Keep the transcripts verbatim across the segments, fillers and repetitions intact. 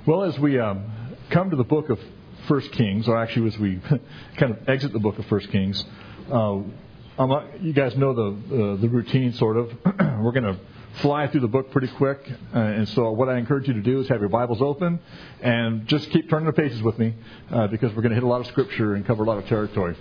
Well, as we um, come to the book of First Kings, or actually as we kind of exit the book of First Kings, uh, I'm not, you guys know the uh, the routine, sort of. We're going to fly through the book pretty quick, uh, and so what I encourage you to do is have your Bibles open and just keep turning the pages with me, uh, because we're going to hit a lot of Scripture and cover a lot of territory.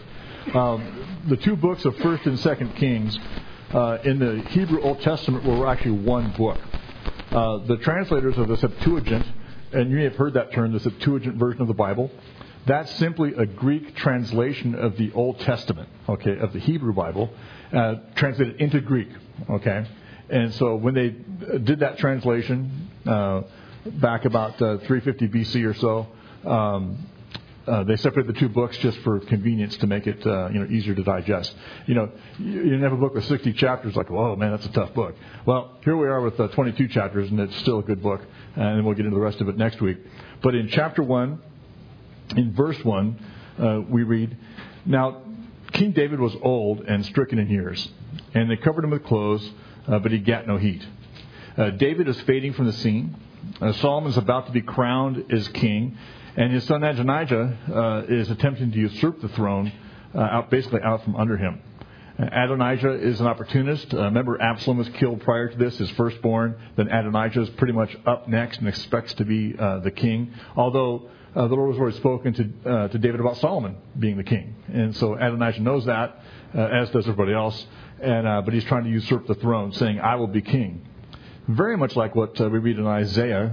Um, the two books of First and Second Kings uh, in the Hebrew Old Testament were actually one book. Uh, the translators of the Septuagint, and you may have heard that term, the Septuagint version of the Bible, that's simply a Greek translation of the Old Testament, okay, of the Hebrew Bible, uh, translated into Greek, okay. And so when they did that translation uh, back about uh, three fifty B C or so, um, uh, they separated the two books just for convenience to make it uh, you know easier to digest. You know, you, you have a book with sixty chapters, like, whoa, man, that's a tough book. Well, here we are with uh, twenty-two chapters, and it's still a good book, and we'll get into the rest of it next week. But in chapter one, in verse one, uh, we read, "Now King David was old and stricken in years, and they covered him with clothes, uh, but he gat no heat. Uh, David is fading from the scene. Uh, Solomon is about to be crowned as king, and his son Adonijah uh, is attempting to usurp the throne, uh, out basically out from under him. Uh, Adonijah is an opportunist. Uh, remember, Absalom was killed prior to this, his firstborn. Then Adonijah is pretty much up next and expects to be uh, the king. Although uh, the Lord has already spoken to uh, to David about Solomon being the king, and so Adonijah knows that, uh, as does everybody else. And uh, but he's trying to usurp the throne, saying, "I will be king." Very much like what uh, we read in Isaiah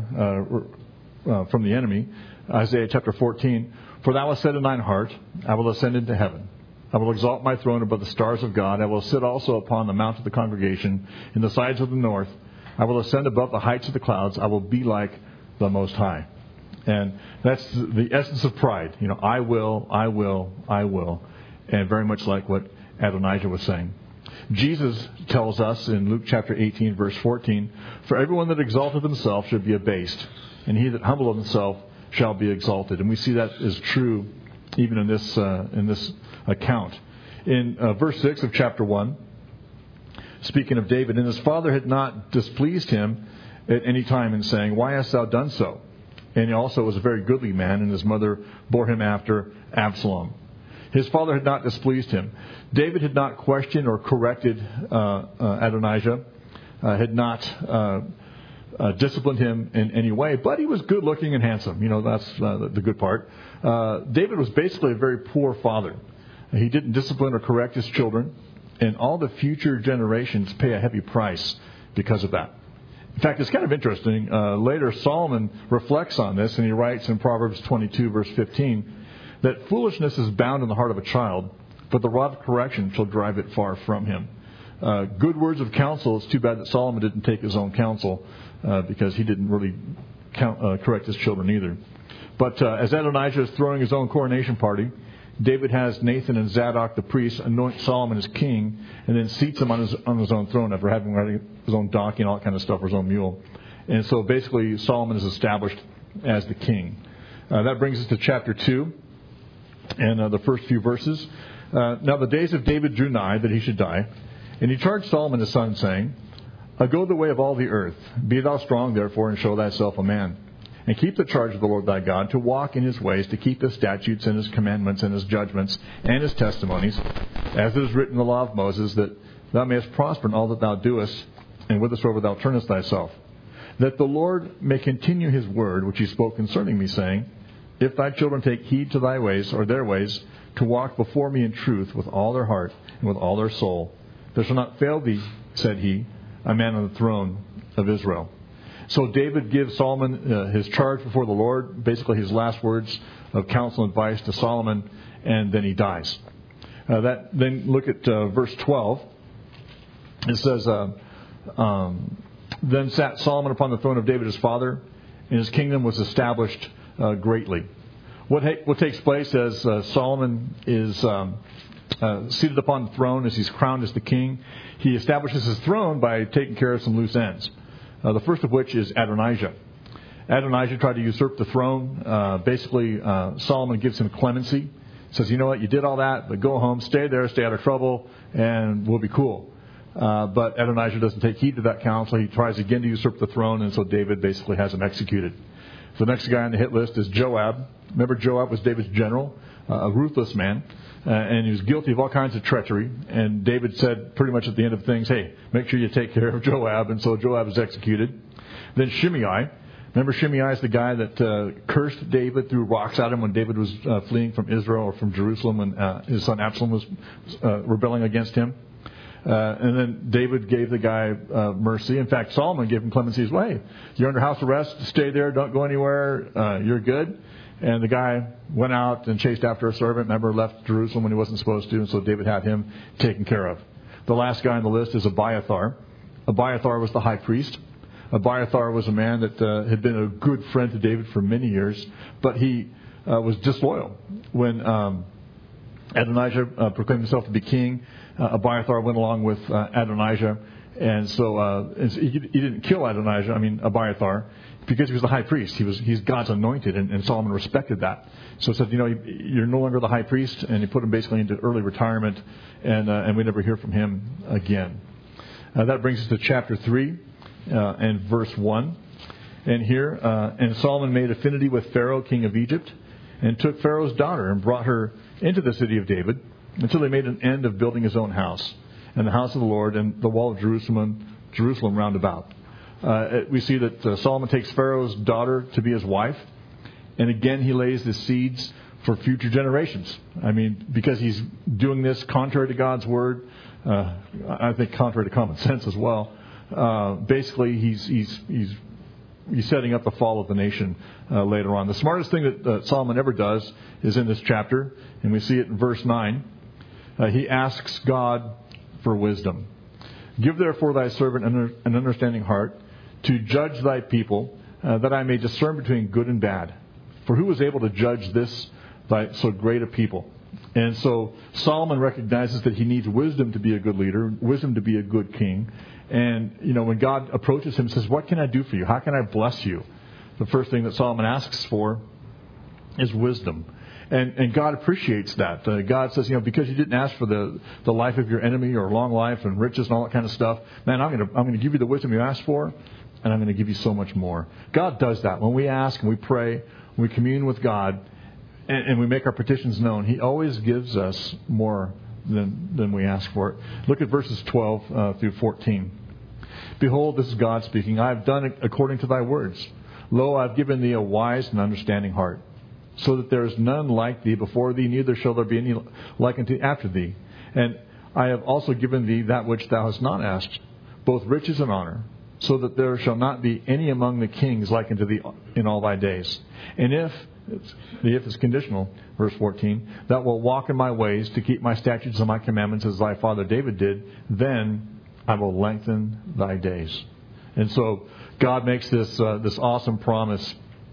uh, uh, from the enemy. Isaiah chapter fourteen, "For thou hast said in thine heart, I will ascend into heaven. I will exalt my throne above the stars of God. I will sit also upon the mount of the congregation in the sides of the north. I will ascend above the heights of the clouds. I will be like the Most High." And that's the essence of pride. You know, I will, I will, I will. And very much like what Adonijah was saying. Jesus tells us in Luke chapter eighteen, verse fourteen, "For everyone that exalteth himself should be abased, and he that humbleth himself shall be exalted." And we see that is true even in this uh, in this account. In uh, verse six of chapter one, speaking of David, "And his father had not displeased him at any time in saying, Why hast thou done so? And he also was a very goodly man, and his mother bore him after Absalom." His father had not displeased him. David had not questioned or corrected uh, uh, Adonijah, uh, had not uh, uh, disciplined him in any way, but he was good looking and handsome. You know, that's uh, the good part. Uh, David was basically a very poor father. He didn't discipline or correct his children, and all the future generations pay a heavy price because of that. In fact, it's kind of interesting. Uh, later, Solomon reflects on this, and he writes in Proverbs twenty-two, verse fifteen, that foolishness is bound in the heart of a child, but the rod of correction shall drive it far from him. Uh, good words of counsel. It's too bad that Solomon didn't take his own counsel, uh, because he didn't really count, uh, correct his children either. But uh, as Adonijah is throwing his own coronation party, David has Nathan and Zadok the priests anoint Solomon as king, and then seats him on his on his own throne after having his own donkey and all that kind of stuff, or his own mule. And so basically Solomon is established as the king. Uh, that brings us to chapter two. And uh, the first few verses. Uh, "Now the days of David drew nigh that he should die. And he charged Solomon his son, saying, Go the way of all the earth. Be thou strong, therefore, and show thyself a man. And keep the charge of the Lord thy God, to walk in his ways, to keep his statutes and his commandments and his judgments and his testimonies, as it is written in the law of Moses, that thou mayest prosper in all that thou doest, and whithersoever thou turnest thyself. That the Lord may continue his word, which he spoke concerning me, saying, If thy children take heed to thy ways, or their ways, to walk before me in truth with all their heart and with all their soul, there shall not fail thee, said he, a man on the throne of Israel." So David gives Solomon uh, his charge before the Lord, basically his last words of counsel and advice to Solomon, and then he dies. Uh, that then look at uh, verse twelve. It says, uh, um, "Then sat Solomon upon the throne of David his father, and his kingdom was established Uh, greatly." What ha- what takes place as uh, Solomon is um, uh, seated upon the throne, as he's crowned as the king, he establishes his throne by taking care of some loose ends. Uh, the first of which is Adonijah. Adonijah tried to usurp the throne. Uh, basically, uh, Solomon gives him clemency. Says, "You know what? You did all that, but go home, stay there, stay out of trouble, and we'll be cool." Uh, but Adonijah doesn't take heed to that counsel. He tries again to usurp the throne, and so David basically has him executed. The next guy on the hit list is Joab. Remember, Joab was David's general, uh, a ruthless man, uh, and he was guilty of all kinds of treachery. And David said pretty much at the end of things, hey, make sure you take care of Joab. And so Joab is executed. Then Shimei. Remember, Shimei is the guy that uh, cursed David, threw rocks at him when David was uh, fleeing from Israel or from Jerusalem when uh, his son Absalom was uh, rebelling against him. Uh, and then David gave the guy uh, mercy. In fact, Solomon gave him clemency as well. Hey, you're under house arrest. Stay there. Don't go anywhere. Uh, you're good. And the guy went out and chased after a servant. Remember, left Jerusalem when he wasn't supposed to. And so David had him taken care of. The last guy on the list is Abiathar. Abiathar was the high priest. Abiathar was a man that uh, had been a good friend to David for many years, but he uh, was disloyal. When um, Adonijah uh, proclaimed himself to be king, uh, Abiathar went along with uh, Adonijah, and so, uh, and so he, he didn't kill Adonijah, I mean Abiathar, because he was the high priest. He was he's God's anointed, and, and Solomon respected that. So he said, you know, you're no longer the high priest, and he put him basically into early retirement, and uh, and we never hear from him again. Uh, that brings us to chapter three. Uh, and verse one. And here, uh, and Solomon made affinity with Pharaoh, king of Egypt, and took Pharaoh's daughter and brought her into the city of David until he made an end of building his own house and the house of the Lord and the wall of Jerusalem, Jerusalem round about. Uh, we see that uh, Solomon takes Pharaoh's daughter to be his wife, and again he lays the seeds for future generations. I mean, because he's doing this contrary to God's word, uh, I think contrary to common sense as well. Uh, basically, he's he's he's he's setting up the fall of the nation uh, later on. The smartest thing that uh, Solomon ever does is in this chapter, and we see it in verse nine. Uh, he asks God for wisdom. Give therefore thy servant an understanding heart to judge thy people, uh, that I may discern between good and bad. For who is able to judge this thy so great a people? And so Solomon recognizes that he needs wisdom to be a good leader, wisdom to be a good king. And, you know, when God approaches him and says, what can I do for you? How can I bless you? The first thing that Solomon asks for is wisdom. And and God appreciates that. Uh, God says, you know, because you didn't ask for the, the life of your enemy or long life and riches and all that kind of stuff, man, I'm going to I'm going to give you the wisdom you asked for, and I'm going to give you so much more. God does that. When we ask and we pray, when we commune with God, and, and we make our petitions known, He always gives us more than than we ask for it. Look at verses twelve uh, through fourteen. Behold, this is God speaking. I have done it according to thy words. Lo, I have given thee a wise and understanding heart, so that there is none like thee before thee, neither shall there be any like unto after thee. And I have also given thee that which thou hast not asked, both riches and honor, so that there shall not be any among the kings like unto thee in all thy days. And if It's, the if is conditional, verse fourteen, that will walk in my ways to keep my statutes and my commandments as thy father David did, then I will lengthen thy days. And so God makes this uh, this awesome promise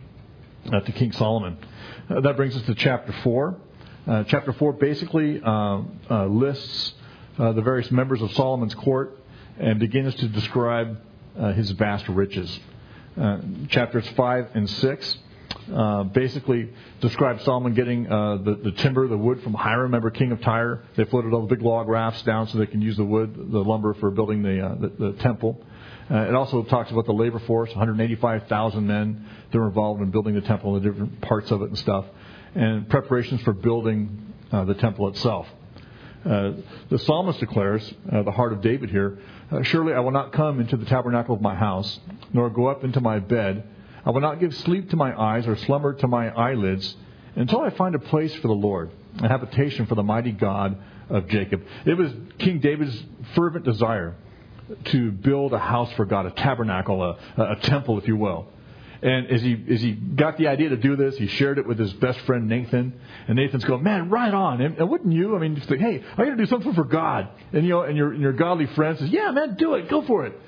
uh, to King Solomon. Uh, that brings us to chapter four. Uh, chapter four basically uh, uh, lists uh, the various members of Solomon's court and begins to describe uh, his vast riches. Uh, chapters five and six Uh, basically describes Solomon getting uh, the, the timber, the wood from Hiram, remember King of Tyre. They floated all the big log rafts down so they can use the wood, the lumber for building the uh, the, the temple. Uh, it also talks about the labor force, one hundred eighty-five thousand men that were involved in building the temple and the different parts of it and stuff, and preparations for building uh, the temple itself. Uh, the psalmist declares, uh, the heart of David here, uh, surely I will not come into the tabernacle of my house, nor go up into my bed. I will not give sleep to my eyes or slumber to my eyelids until I find a place for the Lord, a habitation for the mighty God of Jacob. It was King David's fervent desire to build a house for God, a tabernacle, a, a temple, if you will. And as he as he got the idea to do this, he shared it with his best friend Nathan. And Nathan's going, man, right on. And, and wouldn't you? I mean, just think, hey, I got to do something for God. And you know, and your and your godly friend says, yeah, man, do it, go for it.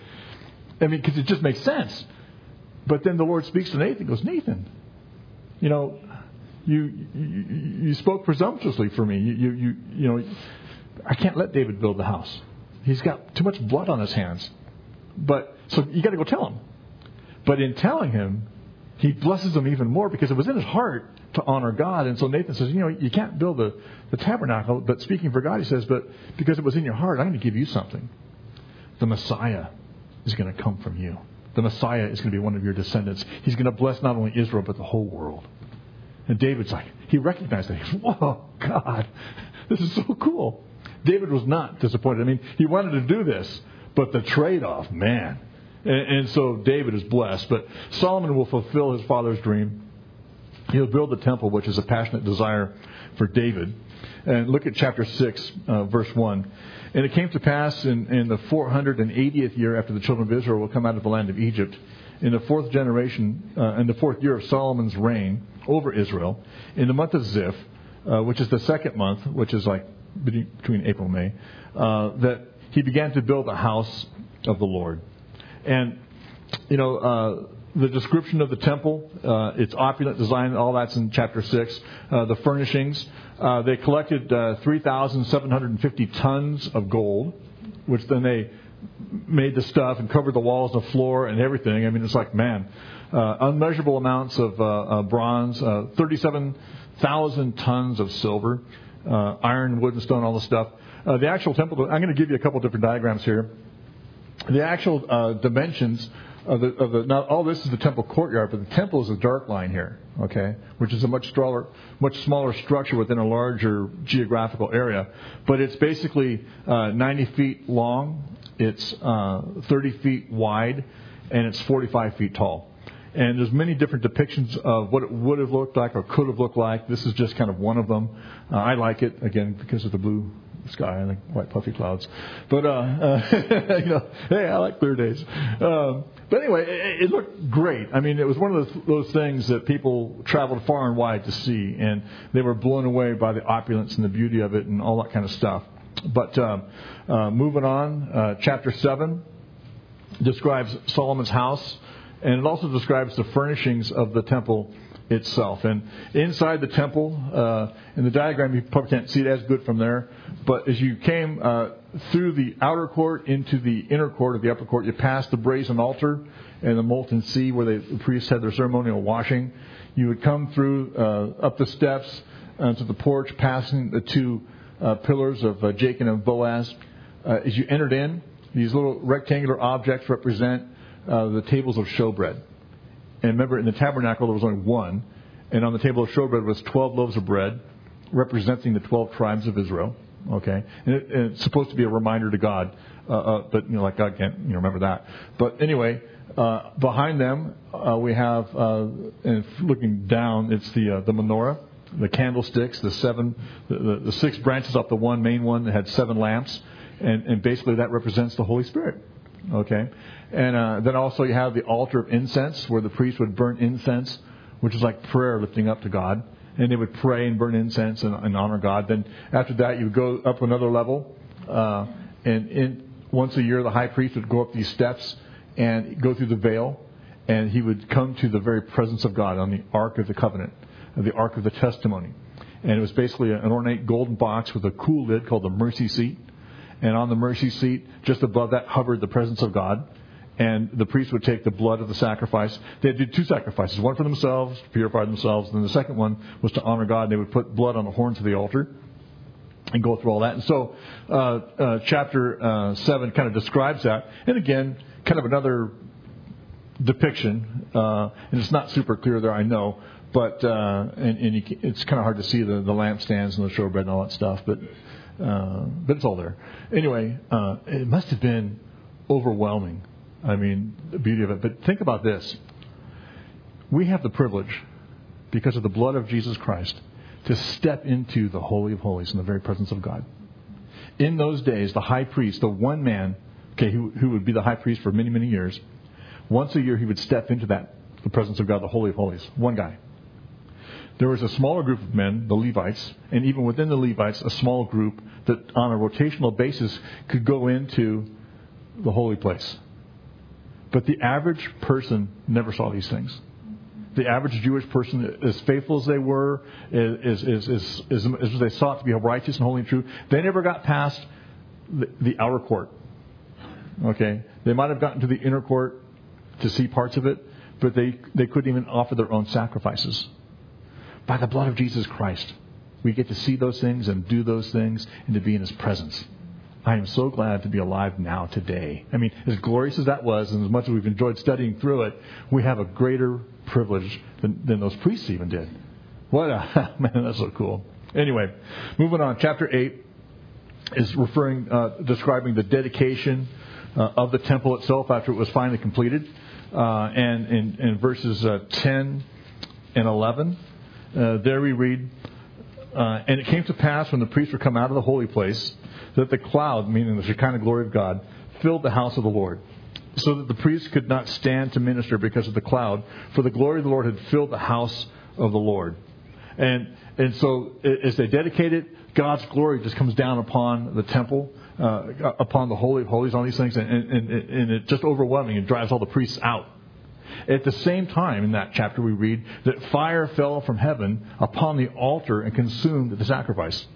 I mean, because it just makes sense. But then the Lord speaks to Nathan. Goes, Nathan, you know, you you, you spoke presumptuously for me. You, you you you know, I can't let David build the house. He's got too much blood on his hands. But so you got to go tell him. But in telling him, he blesses him even more because it was in his heart to honor God. And so Nathan says, you know, you can't build the, the tabernacle. But speaking for God, he says, but because it was in your heart, I'm going to give you something. The Messiah is going to come from you. the Messiah is going to be one of your descendants. He's going to bless not only Israel, but the whole world. And David's like, he recognized that. He goes, whoa, God, this is so cool. David was not disappointed. I mean, he wanted to do this, but the trade-off, man. And, and so David is blessed. But Solomon will fulfill his father's dream. He'll build the temple, which is a passionate desire for David. And look at chapter six, uh, verse one. And it came to pass in, in the four hundred eightieth year after the children of Israel will come out of the land of Egypt, in the fourth generation, uh, in the fourth year of Solomon's reign over Israel, in the month of Ziph, uh, which is the second month, which is like between April and May, uh, that he began to build the house of the Lord. And, you know, uh, the description of the temple, uh, its opulent design, all that's in chapter six. Uh, the furnishings, uh, they collected uh, three thousand seven hundred fifty tons of gold, which then they made the stuff and covered the walls and the floor and everything. I mean, it's like, man, uh, unmeasurable amounts of uh, uh, bronze, uh, thirty-seven thousand tons of silver, uh, iron, wood, and stone, all the stuff. Uh, the actual temple, I'm going to give you a couple different diagrams here. The actual uh, dimensions of the, of the, now all this is the temple courtyard, but the temple is a dark line here, okay, which is a much smaller, much smaller structure within a larger geographical area. But it's basically uh, ninety feet long, it's uh, thirty feet wide, and it's forty-five feet tall. And there's many different depictions of what it would have looked like or could have looked like. This is just kind of one of them. Uh, I like it, again, because of the blue sky and the white puffy clouds. But, uh, uh, you know, hey, I like clear days. Um, but anyway, it, it looked great. I mean, it was one of those, those things that people traveled far and wide to see. And they were blown away by the opulence and the beauty of it and all that kind of stuff. But um, uh, moving on, uh, chapter seven describes Solomon's house. And it also describes the furnishings of the temple itself. And inside the temple, uh, in the diagram, you probably can't see it as good from there. But as you came uh, through the outer court into the inner court of the upper court, you passed the brazen altar and the molten sea where they, the priests had their ceremonial washing. You would come through uh, up the steps uh, to the porch, passing the two uh, pillars of uh, Jachin and Boaz. Uh, as you entered in, these little rectangular objects represent Uh, the tables of showbread. And remember, in the tabernacle, there was only one. And on the table of showbread was twelve loaves of bread, representing the twelve tribes of Israel. Okay? And, it, and it's supposed to be a reminder to God. Uh, uh, but, you know, like God can't you know, remember that. But anyway, uh, behind them, uh, we have, uh, and looking down, it's the uh, the menorah, the candlesticks, the seven, the, the, the six branches off the one main one that had seven lamps. And, and basically that represents the Holy Spirit. Okay, and uh, then also you have the altar of incense where the priest would burn incense, which is like prayer lifting up to God. And they would pray and burn incense and, and honor God. Then after that, you would go up another level. Uh, and in, once a year, the high priest would go up these steps and go through the veil. And he would come to the very presence of God on the Ark of the Covenant, the Ark of the Testimony. And it was basically an ornate golden box with a cool lid called the mercy seat. And on the mercy seat, just above that, hovered the presence of God. And the priest would take the blood of the sacrifice. They did two sacrifices, one for themselves, to purify themselves. And then the second one was to honor God. They would put blood on the horns of the altar and go through all that. And so uh, uh, chapter uh, seven kind of describes that. And again, kind of another depiction. Uh, and it's not super clear there, I know. But uh, and, and you, it's kind of hard to see the, the lampstands and the showbread and all that stuff. But Uh, but it's all there. Anyway, uh, it must have been overwhelming. I mean, the beauty of it. But think about this. We have the privilege, because of the blood of Jesus Christ, to step into the Holy of Holies in the very presence of God. In those days, the high priest, the one man, okay, who, who would be the high priest for many, many years, once a year he would step into that, the presence of God, the Holy of Holies. One guy. There was a smaller group of men, the Levites, and even within the Levites, a small group that on a rotational basis could go into the holy place. But the average person never saw these things. The average Jewish person, as faithful as they were, as, as, as, as, as they sought to be righteous and holy and true, they never got past the, the outer court. Okay? They might have gotten to the inner court to see parts of it, but they, they couldn't even offer their own sacrifices. By the blood of Jesus Christ, we get to see those things and do those things and to be in His presence. I am so glad to be alive now today. I mean, as glorious as that was, and as much as we've enjoyed studying through it, we have a greater privilege than, than those priests even did. What a, man, that's so cool. Anyway, moving on. Chapter eight is referring, uh, describing the dedication uh, of the temple itself after it was finally completed. Uh, and in, in verses uh, ten and eleven, uh, there we read, uh, and it came to pass when the priests were come out of the holy place, that the cloud, meaning the Shekinah glory of God, filled the house of the Lord, so that the priests could not stand to minister because of the cloud, for the glory of the Lord had filled the house of the Lord. And and so as they dedicate it, God's glory just comes down upon the temple, uh, upon the Holy of Holies, on these things, and, and, and it's just overwhelming. It drives all the priests out. At the same time, in that chapter, we read that fire fell from heaven upon the altar and consumed the sacrifice.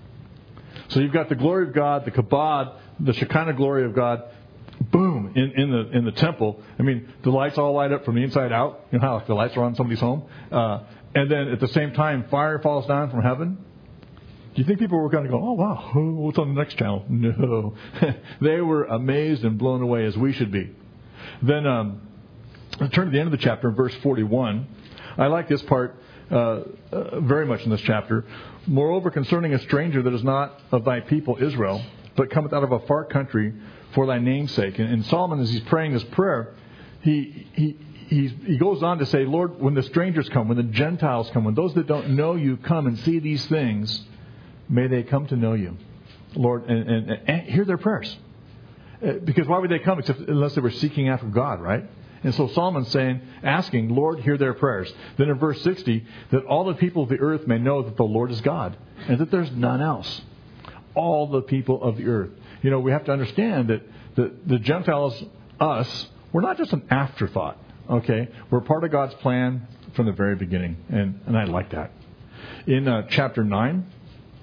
So you've got the glory of God, the kabod, the Shekinah glory of God, boom, in, in the in the temple. I mean, the lights all light up from the inside out. You know how the lights are on somebody's home? Uh, and then at the same time, fire falls down from heaven. Do you think people were going to go, oh, wow, what's on the next channel? No. They were amazed and blown away, as we should be. Then um, turn to the end of the chapter, verse forty-one. I like this part uh, uh, very much in this chapter. Moreover, concerning a stranger that is not of thy people Israel, but cometh out of a far country for thy name's sake. And, and Solomon, as he's praying this prayer, he he he's, he goes on to say, Lord, when the strangers come, when the Gentiles come, when those that don't know you come and see these things, may they come to know you, Lord, and, and, and hear their prayers. Because why would they come except unless they were seeking after God, right? And so Solomon's saying, asking, Lord, hear their prayers. Then in verse sixty, that all the people of the earth may know that the Lord is God, and that there's none else. All the people of the earth. You know, we have to understand that the, the Gentiles, us, we're not just an afterthought, okay? We're part of God's plan from the very beginning, and, and I like that. In uh, chapter nine,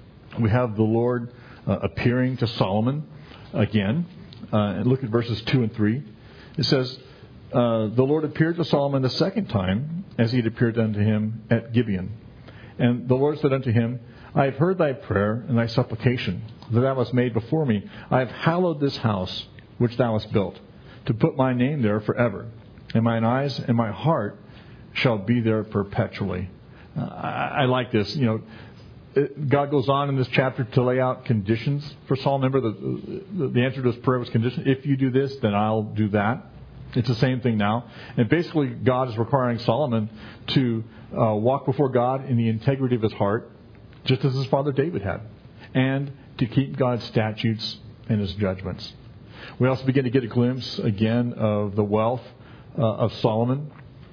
we have the Lord uh, appearing to Solomon again. Uh, and look at verses two and three. It says, uh, the Lord appeared to Solomon the second time, as he had appeared unto him at Gibeon. And the Lord said unto him, I have heard thy prayer and thy supplication, that thou hast made before me. I have hallowed this house which thou hast built, to put my name there forever. And mine eyes and my heart shall be there perpetually. Uh, I, I like this. You know, it, God goes on in this chapter to lay out conditions for Solomon. Remember, the, the, the answer to his prayer was condition. If you do this, then I'll do that. It's the same thing now. And basically, God is requiring Solomon to uh, walk before God in the integrity of his heart, just as his father David had, and to keep God's statutes and his judgments. We also begin to get a glimpse again of the wealth uh, of Solomon.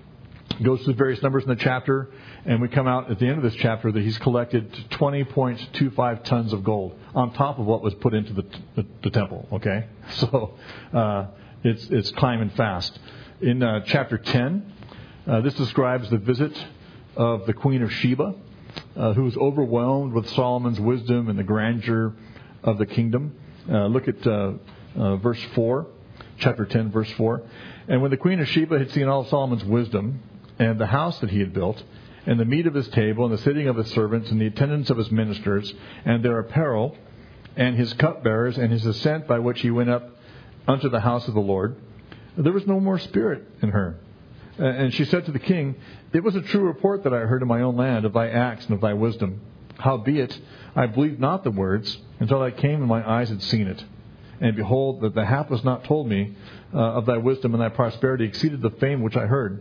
He goes through various numbers in the chapter, and we come out at the end of this chapter that he's collected twenty point two five tons of gold on top of what was put into the, the, the temple. Okay, so uh, it's it's climbing fast. In uh, chapter ten, uh, this describes the visit of the Queen of Sheba, Uh, who was overwhelmed with Solomon's wisdom and the grandeur of the kingdom. Uh, look at uh, uh, verse four, chapter ten, verse four. And when the Queen of Sheba had seen all of Solomon's wisdom and the house that he had built, and the meat of his table, and the sitting of his servants, and the attendance of his ministers, and their apparel, and his cupbearers, and his ascent by which he went up unto the house of the Lord, there was no more spirit in her. And she said to the king, it was a true report that I heard in my own land of thy acts and of thy wisdom. Howbeit, I believed not the words until I came and my eyes had seen it. And behold, that the hap was not told me uh, of thy wisdom and thy prosperity exceeded the fame which I heard.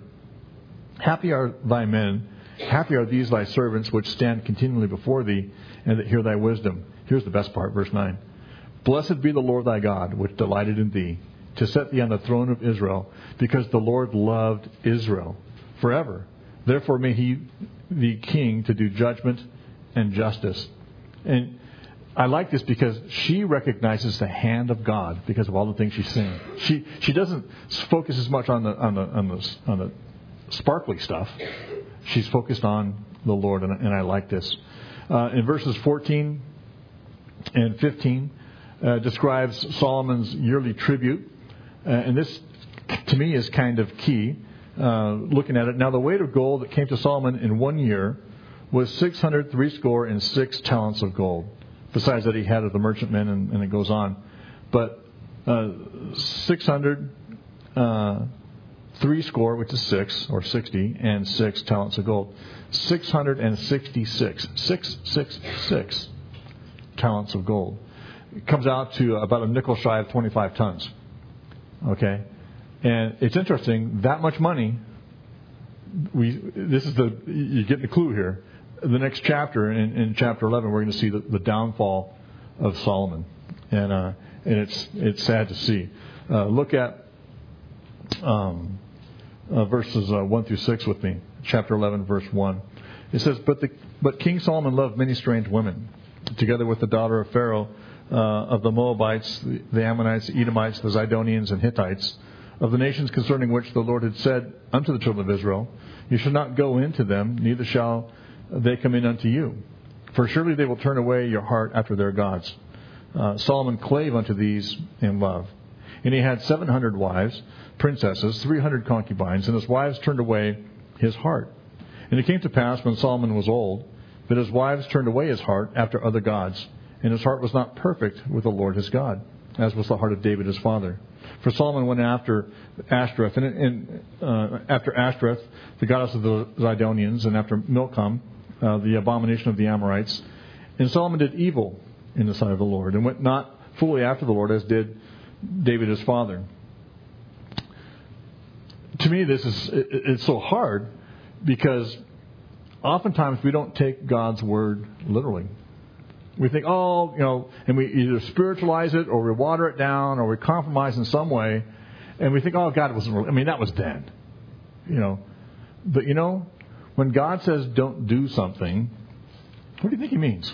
Happy are thy men, happy are these thy servants which stand continually before thee and that hear thy wisdom. Here's the best part, verse nine. Blessed be the Lord thy God, which delighted in thee, to set thee on the throne of Israel, because the Lord loved Israel forever. Therefore may he be king to do judgment and justice. And I like this because she recognizes the hand of God because of all the things she's seeing. She she doesn't focus as much on the on the on the, on the sparkly stuff. She's focused on the Lord, and, and I like this. Uh, in verses fourteen and fifteen, uh, describes Solomon's yearly tribute. Uh, and this, to me, is kind of key, uh, looking at it. Now, the weight of gold that came to Solomon in one year was six hundred threescore and six talents of gold. Besides that, he had of the merchantmen, and, and it goes on. but uh, six hundred, uh, three score, which is six, or sixty, and six talents of gold. six hundred sixty-six. Six, six, six talents of gold. It comes out to about a nickel shy of twenty-five tons. Okay? And it's interesting, that much money, we this is the, you get the clue here. The next chapter, in, in chapter eleven, we're going to see the, the downfall of Solomon. And uh, and it's it's sad to see. Uh, look at um, uh, verses uh, one through six with me. Chapter eleven, verse one. It says, But the but King Solomon loved many strange women, together with the daughter of Pharaoh, uh, of the Moabites, the, the Ammonites, the Edomites, the Zidonians, and Hittites, of the nations concerning which the Lord had said unto the children of Israel, You shall not go into them, neither shall they come in unto you. For surely they will turn away your heart after their gods. Uh, Solomon clave unto these in love. And he had seven hundred wives, princesses, three hundred concubines, and his wives turned away his heart. And it came to pass when Solomon was old, that his wives turned away his heart after other gods, and his heart was not perfect with the Lord his God, as was the heart of David his father. For Solomon went after Ashtoreth, and, and uh, after Ashtoreth, the goddess of the Zidonians, and after Milcom, uh, the abomination of the Amorites. And Solomon did evil in the sight of the Lord, and went not fully after the Lord, as did David his father. To me, this is it, it's so hard, because oftentimes we don't take God's word literally. We think, oh, you know, and we either spiritualize it, or we water it down, or we compromise in some way, and we think, oh, God wasn't really, I mean, that was then. You know. But, you know, when God says don't do something, what do you think He means?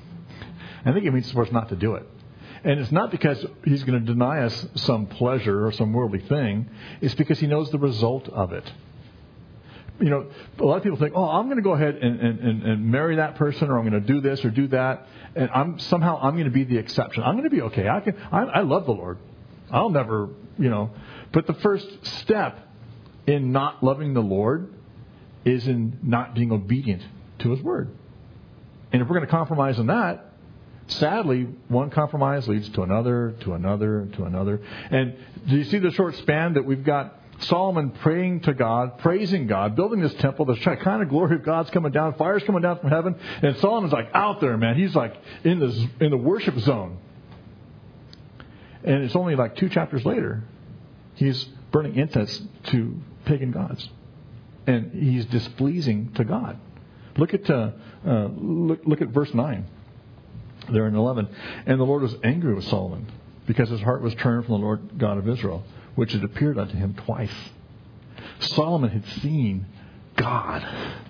I think He means for us not to do it. And it's not because He's going to deny us some pleasure or some worldly thing. It's because He knows the result of it. You know, a lot of people think, oh, I'm going to go ahead and, and, and marry that person, or I'm going to do this or do that, and I'm somehow I'm going to be the exception. I'm going to be okay. I can. I, I love the Lord. I'll never, you know. But the first step in not loving the Lord is in not being obedient to His word. And if we're going to compromise on that, sadly, one compromise leads to another, to another, to another. And do you see the short span that we've got? Solomon praying to God, praising God, building this temple. The kind of glory of God's coming down. Fire's coming down from heaven. And Solomon's like out there, man. He's like in the, in the worship zone. And it's only like two chapters later, he's burning incense to pagan gods. And he's displeasing to God. Look at uh, uh, look, look at verse nine. There in eleven. And the Lord was angry with Solomon, because his heart was turned from the Lord God of Israel, which had appeared unto him twice. Solomon had seen God.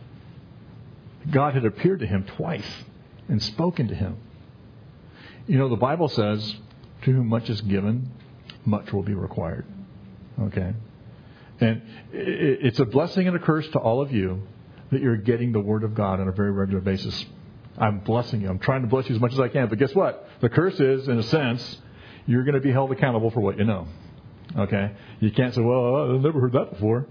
God had appeared to him twice and spoken to him. You know, the Bible says, to whom much is given, much will be required. Okay? And it's a blessing and a curse to all of you that you're getting the Word of God on a very regular basis. I'm blessing you. I'm trying to bless you as much as I can. But guess what? The curse is, in a sense, you're going to be held accountable for what you know. Okay? You can't say, well, I've never heard that before.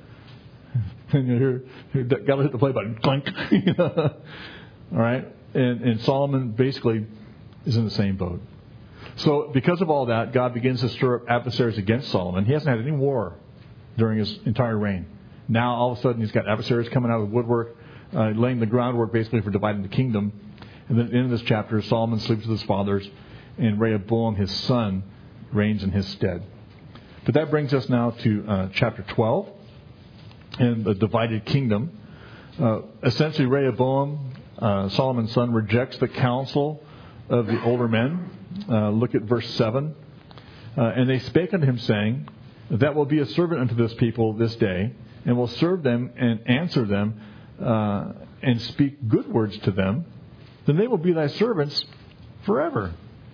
And you hear, got to hit the play button. Clink. All right? And, and Solomon basically is in the same boat. So because of all that, God begins to stir up adversaries against Solomon. He hasn't had any war during his entire reign. Now, all of a sudden, he's got adversaries coming out of the woodwork, uh, laying the groundwork basically for dividing the kingdom. And then at the end of this chapter, Solomon sleeps with his fathers, and Rehoboam, his son, reigns in his stead. But that brings us now to uh, chapter twelve, and the divided kingdom. Uh, essentially, Rehoboam, uh, Solomon's son, rejects the counsel of the older men. Uh, look at verse seven. Uh, and they spake unto him, saying, that will be a servant unto this people this day, and will serve them and answer them, uh, and speak good words to them. Then they will be thy servants forever.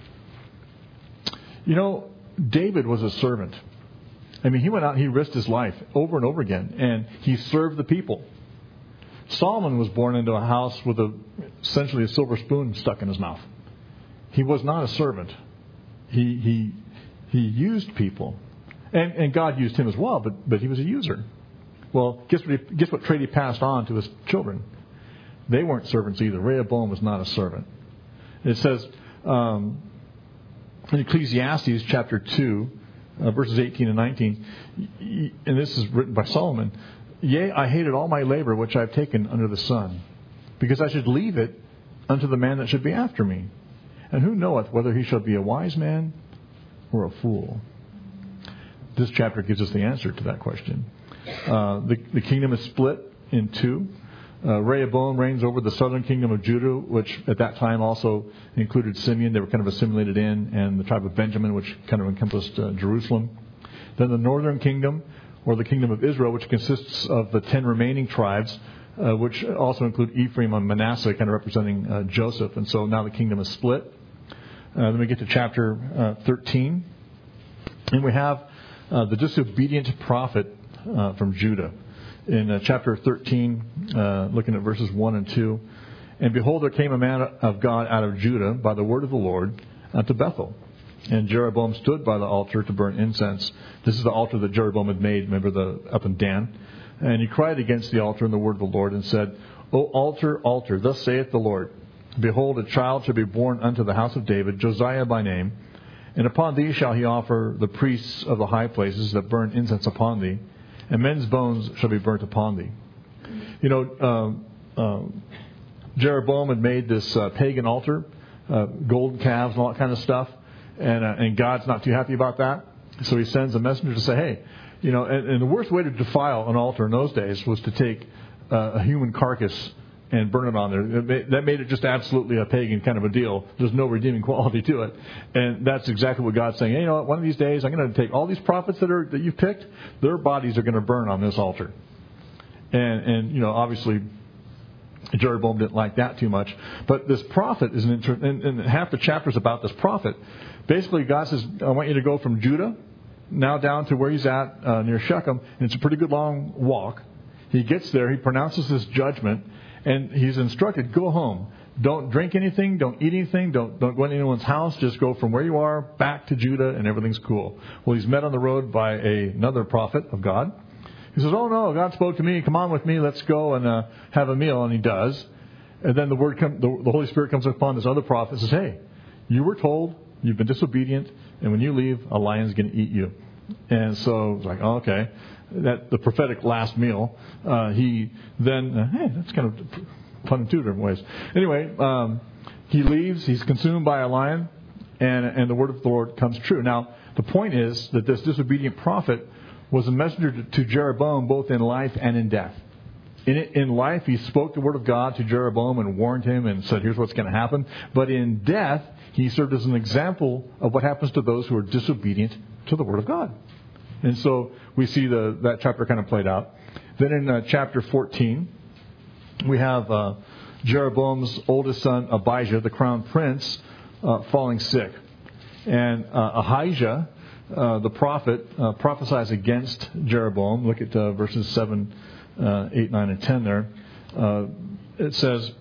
You know, David was a servant. I mean, he went out and he risked his life over and over again, and he served the people. Solomon was born into a house with a, essentially a silver spoon stuck in his mouth. He was not a servant. He he he used people, and and God used him as well. But but he was a user. Well, guess what? He, guess what trait he passed on to his children? They weren't servants either. Rehoboam was not a servant. It says, um, in Ecclesiastes chapter two, uh, verses eighteen and nineteen, and this is written by Solomon, "Yea, I hated all my labor which I have taken under the sun, because I should leave it unto the man that should be after me. And who knoweth whether he shall be a wise man or a fool?" This chapter gives us the answer to that question. Uh, the, the kingdom is split in two. Uh, Rehoboam reigns over the southern kingdom of Judah, which at that time also included Simeon. They were kind of assimilated in, and the tribe of Benjamin, which kind of encompassed uh, Jerusalem. Then the northern kingdom, or the kingdom of Israel, which consists of the ten remaining tribes, uh, which also include Ephraim and Manasseh, kind of representing uh, Joseph. And so now the kingdom is split. Uh, then we get to chapter uh, thirteen, and we have uh, the disobedient prophet uh, from Judah. In uh, chapter thirteen, uh, looking at verses one and two, "And behold, there came a man of God out of Judah by the word of the Lord unto Bethel. And Jeroboam stood by the altar to burn incense." This is the altar that Jeroboam had made, remember, the up in Dan. "And he cried against the altar in the word of the Lord, and said, O altar, altar, thus saith the Lord, Behold, a child shall be born unto the house of David, Josiah by name. And upon thee shall he offer the priests of the high places that burn incense upon thee, and men's bones shall be burnt upon thee." You know, uh, uh, Jeroboam had made this uh, pagan altar, uh, golden calves and all that kind of stuff, and uh, and God's not too happy about that. So he sends a messenger to say, hey, you know, and, and the worst way to defile an altar in those days was to take uh, a human carcass and burn it on there. It made, that made it just absolutely a pagan kind of a deal. There's no redeeming quality to it. And that's exactly what God's saying. Hey, you know what? One of these days, I'm going to take all these prophets that are that you've picked, their bodies are going to burn on this altar. And, and you know, obviously, Jeroboam didn't like that too much. But this prophet is an inter- and, and half the chapter is about this prophet. Basically, God says, I want you to go from Judah now down to where he's at uh, near Shechem. And it's a pretty good long walk. He gets there. He pronounces this judgment. And he's instructed, go home. Don't drink anything. Don't eat anything. Don't don't go into anyone's house. Just go from where you are back to Judah, and everything's cool. Well, he's met on the road by a, another prophet of God. He says, oh, no, God spoke to me. Come on with me. Let's go and uh, have a meal. And he does. And then the word come, the, the Holy Spirit comes upon this other prophet and says, hey, you were told, you've been disobedient, and when you leave, a lion's going to eat you. And so it's like, oh, okay. That the prophetic last meal, uh, he then, uh, hey, that's kind of fun in two different ways. Anyway, um, he leaves, he's consumed by a lion, and, and the word of the Lord comes true. Now, the point is that this disobedient prophet was a messenger to, to Jeroboam both in life and in death. In, in life, he spoke the word of God to Jeroboam and warned him and said, here's what's going to happen. But in death, he served as an example of what happens to those who are disobedient to the word of God. And so we see the that chapter kind of played out. Then in uh, chapter fourteen, we have uh, Jeroboam's oldest son, Abijah, the crown prince, uh, falling sick. And uh, Ahijah, uh, the prophet, uh, prophesies against Jeroboam. Look at uh, verses seven, uh, eight, nine, and ten there. Uh, it says,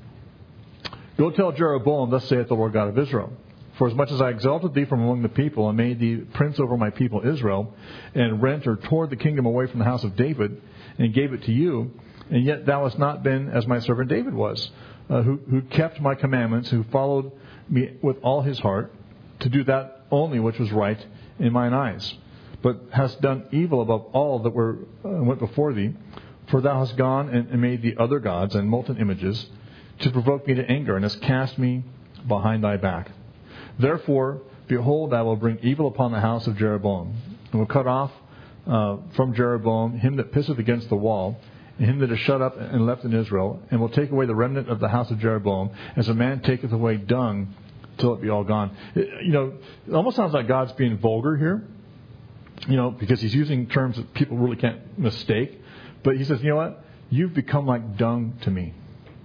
Go tell Jeroboam, thus saith the Lord God of Israel. For as much as I exalted thee from among the people, and made thee prince over my people Israel, and rent or tore the kingdom away from the house of David, and gave it to you, and yet thou hast not been as my servant David was, uh, who, who kept my commandments, who followed me with all his heart, to do that only which was right in mine eyes. But hast done evil above all that were uh, went before thee, for thou hast gone and, and made thee other gods and molten images, to provoke me to anger, and hast cast me behind thy back. Therefore, behold, I will bring evil upon the house of Jeroboam, and will cut off uh, from Jeroboam him that pisseth against the wall, and him that is shut up and left in Israel, and will take away the remnant of the house of Jeroboam, as a man taketh away dung till it be all gone. It, you know, it almost sounds like God's being vulgar here, you know, because he's using terms that people really can't mistake. But he says, you know what? You've become like dung to me.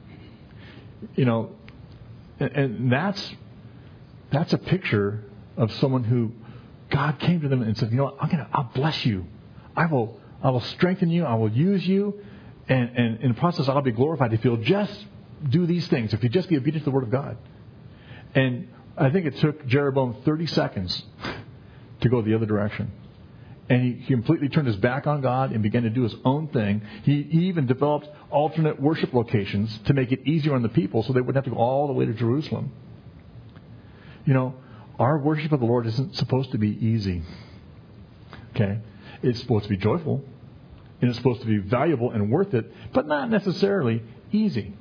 You know, and, and that's that's a picture of someone who God came to them and said, you know what? I'm gonna, I'll bless you. I will, I will strengthen you. I will use you, and, and in the process, I'll be glorified if you'll just do these things. If you just be obedient to the word of God. And I think it took Jeroboam thirty seconds to go the other direction. And he, he completely turned his back on God and began to do his own thing. He, he even developed alternate worship locations to make it easier on the people so they wouldn't have to go all the way to Jerusalem. You know, our worship of the Lord isn't supposed to be easy. Okay? It's supposed to be joyful. And it's supposed to be valuable and worth it, but not necessarily easy.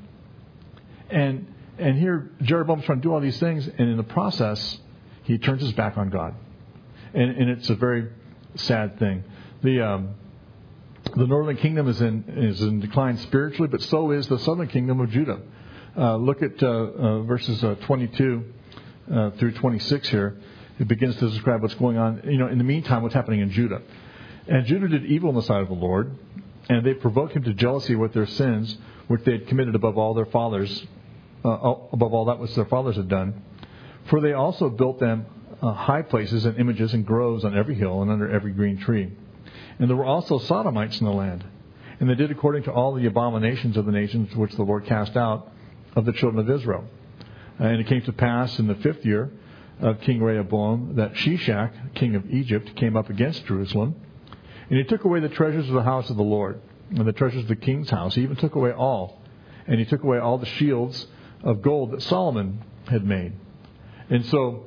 And and here Jeroboam's trying to do all these things, and in the process, he turns his back on God. And, and it's a very sad thing. The um, the northern kingdom is in is in decline spiritually, but so is the southern kingdom of Judah. Uh, look at uh, uh, verses uh, twenty-two uh, through twenty-six here. It begins to describe what's going on. You know, in the meantime, what's happening in Judah. And Judah did evil in the sight of the Lord, and they provoked him to jealousy with their sins, which they had committed above all their fathers, uh, above all that which their fathers had done. For they also built them uh, high places and images and groves on every hill and under every green tree. And there were also Sodomites in the land. And they did according to all the abominations of the nations which the Lord cast out of the children of Israel. And it came to pass in the fifth year of King Rehoboam that Shishak, king of Egypt, came up against Jerusalem. And he took away the treasures of the house of the Lord, and the treasures of the king's house. He even took away all. And he took away all the shields of gold that Solomon had made. And so,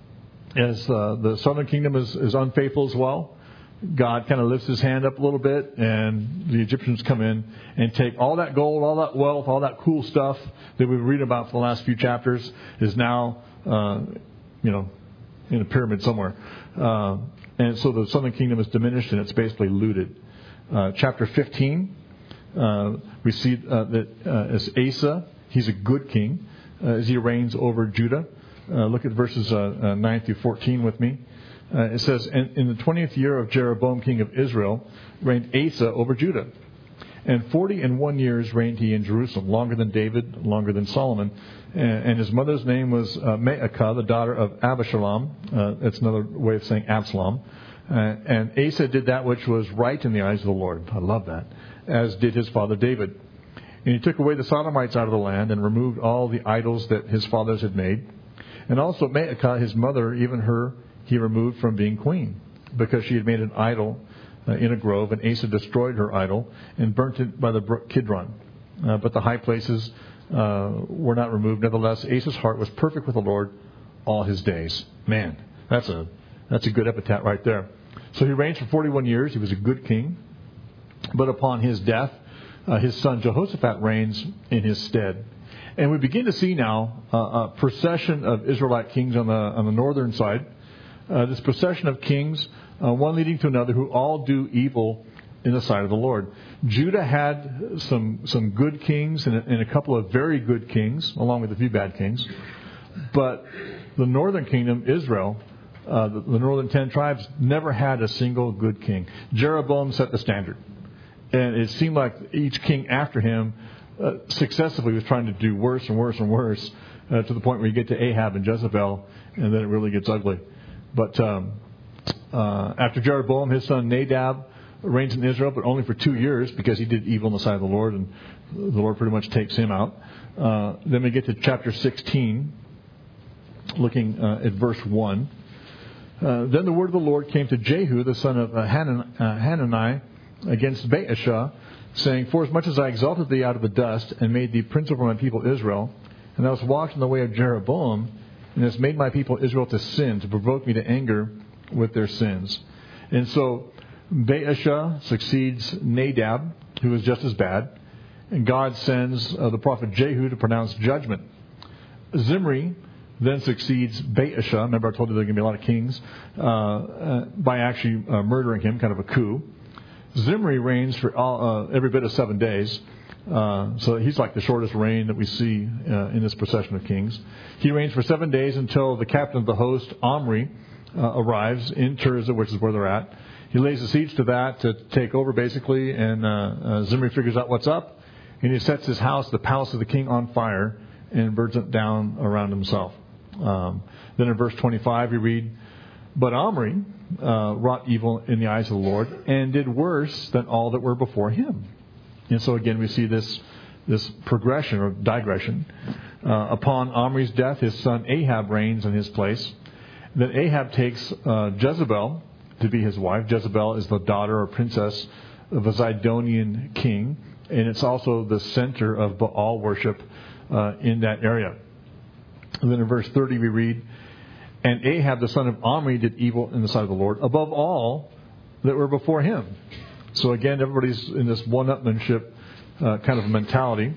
as uh, the southern kingdom is, is unfaithful as well, God kind of lifts his hand up a little bit, and the Egyptians come in and take all that gold, all that wealth, all that cool stuff that we've read about for the last few chapters is now, uh, you know, in a pyramid somewhere. Uh, and so the southern kingdom is diminished, and it's basically looted. Uh, chapter fifteen, uh, we see uh, that uh, as Asa, he's a good king uh, as he reigns over Judah. Uh, look at verses uh, uh, nine through fourteen with me. Uh, it says, in, in the twentieth year of Jeroboam, king of Israel, reigned Asa over Judah. And forty and one years reigned he in Jerusalem, longer than David, longer than Solomon. And, and his mother's name was uh, Maacah, the daughter of Abishalom. Uh, that's another way of saying Absalom. Uh, and Asa did that which was right in the eyes of the Lord. I love that. As did his father David. And he took away the Sodomites out of the land and removed all the idols that his fathers had made. And also Maacah, his mother, even her, he removed from being queen, because she had made an idol uh, in a grove, and Asa destroyed her idol and burnt it by the brook Kidron. Uh, but the high places uh, were not removed. Nevertheless, Asa's heart was perfect with the Lord all his days. Man, that's a that's a good epitaph right there. So he reigned for forty-one years. He was a good king. But upon his death, uh, his son Jehoshaphat reigns in his stead. And we begin to see now uh, a procession of Israelite kings on the on the northern side. Uh, this procession of kings, uh, one leading to another, who all do evil in the sight of the Lord. Judah had some some good kings and a, and a couple of very good kings, along with a few bad kings. But the northern kingdom, Israel, uh, the, the northern ten tribes, never had a single good king. Jeroboam set the standard. And it seemed like each king after him uh, successively was trying to do worse and worse and worse uh, to the point where you get to Ahab and Jezebel, and then it really gets ugly. But um, uh, after Jeroboam, his son Nadab reigns in Israel, but only for two years because he did evil in the sight of the Lord, and the Lord pretty much takes him out. Uh, then we get to chapter sixteen, looking uh, at verse one. Uh, then the word of the Lord came to Jehu, the son of uh, Hanan, uh, Hanani, against Baasha, saying, Forasmuch as I exalted thee out of the dust, and made thee prince over my people Israel, and thou hast walked in the way of Jeroboam, and hast made my people Israel to sin, to provoke me to anger with their sins. And so Baasha succeeds Nadab, who is just as bad, and God sends uh, the prophet Jehu to pronounce judgment. Zimri then succeeds Baasha. Remember, I told you there are going to be a lot of kings, uh, uh, by actually uh, murdering him, kind of a coup. Zimri reigns for all, uh, every bit of seven days. Uh, so he's like the shortest reign that we see uh, in this procession of kings. He reigns for seven days until the captain of the host, Omri, uh, arrives in Tirzah, which is where they're at. He lays a siege to that to take over, basically, and uh, uh, Zimri figures out what's up, and he sets his house, the palace of the king, on fire and burns it down around himself. Um, then in verse twenty-five, we read, But Omri uh, wrought evil in the eyes of the Lord and did worse than all that were before him. And so again, we see this this progression or digression. Uh, upon Omri's death, his son Ahab reigns in his place. Then Ahab takes uh, Jezebel to be his wife. Jezebel is the daughter or princess of a Zidonian king, and it's also the center of Baal worship uh, in that area. And then in verse thirty we read, And Ahab, the son of Omri, did evil in the sight of the Lord above all that were before him. So again, everybody's in this one-upmanship uh, kind of mentality.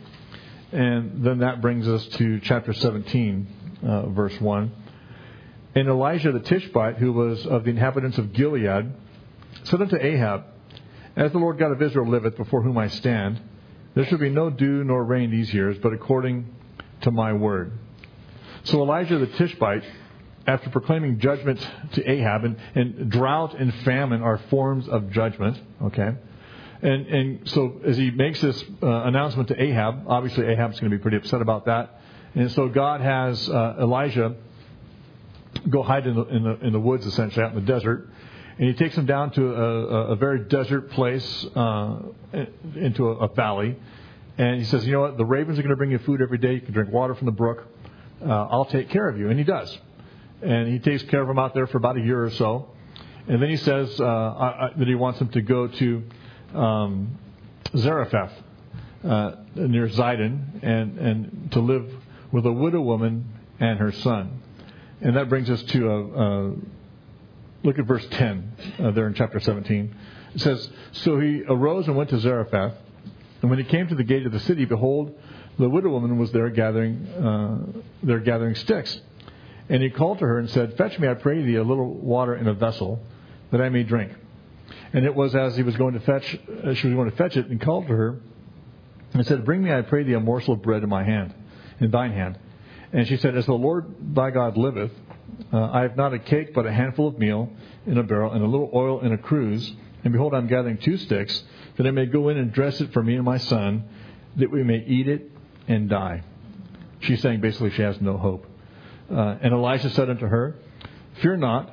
And then that brings us to chapter seventeen, uh, verse one. And Elijah the Tishbite, who was of the inhabitants of Gilead, said unto Ahab, As the Lord God of Israel liveth, before whom I stand, there shall be no dew nor rain these years, but according to my word. So Elijah the Tishbite, after proclaiming judgment to Ahab, and, and drought and famine are forms of judgment, okay? And and so as he makes this uh, announcement to Ahab, obviously Ahab's going to be pretty upset about that. And so God has uh, Elijah go hide in the, in the in the woods, essentially, out in the desert. And he takes him down to a, a very desert place, uh, into a, a valley. And he says, you know what, the ravens are going to bring you food every day. You can drink water from the brook. Uh, I'll take care of you. And he does. And he takes care of him out there for about a year or so. And then he says uh, I, I, that he wants him to go to um, Zarephath, uh, near Zidon, and, and to live with a widow woman and her son. And that brings us to a, a look at verse ten uh, there in chapter seventeen. It says, So he arose and went to Zarephath. And when he came to the gate of the city, behold, the widow woman was there gathering, uh, there gathering sticks. And he called to her and said, Fetch me, I pray thee, a little water in a vessel, that I may drink. And it was as he was going to fetch, uh, she was going to fetch it, and called to her and said, Bring me, I pray thee, a morsel of bread in my hand, in thine hand. And she said, As the Lord thy God liveth, uh, I have not a cake, but a handful of meal in a barrel, and a little oil in a cruse. And behold, I am gathering two sticks, that I may go in and dress it for me and my son, that we may eat it and die. She's saying basically she has no hope. Uh, and Elisha said unto her, Fear not,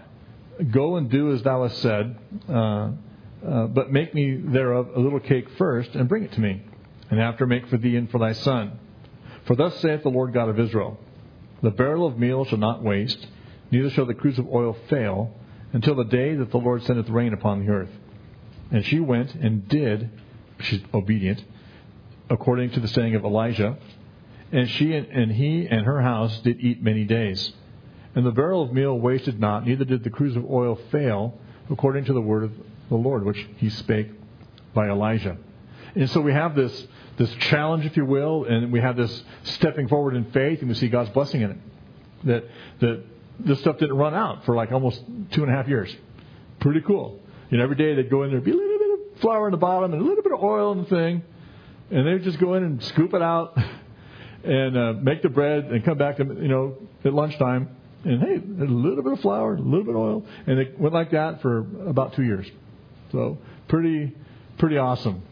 go and do as thou hast said, uh, uh, but make me thereof a little cake first, and bring it to me, and after make for thee and for thy son. For thus saith the Lord God of Israel, The barrel of meal shall not waste, neither shall the cruse of oil fail, until the day that the Lord sendeth rain upon the earth. And she went and did, she's obedient, according to the saying of Elijah. And she and he and her house did eat many days. And the barrel of meal wasted not, neither did the cruse of oil fail, according to the word of the Lord, which he spake by Elijah. And so we have this this challenge, if you will, and we have this stepping forward in faith, and we see God's blessing in it. That that this stuff didn't run out for like almost two and a half years. Pretty cool. You know, every day they'd go in there, be a little bit of flour in the bottom and a little bit of oil in the thing, and they'd just go in and scoop it out and uh, make the bread and come back to, you know, at lunchtime. And hey, a little bit of flour, a little bit of oil, and it went like that for about two years. So pretty, pretty awesome.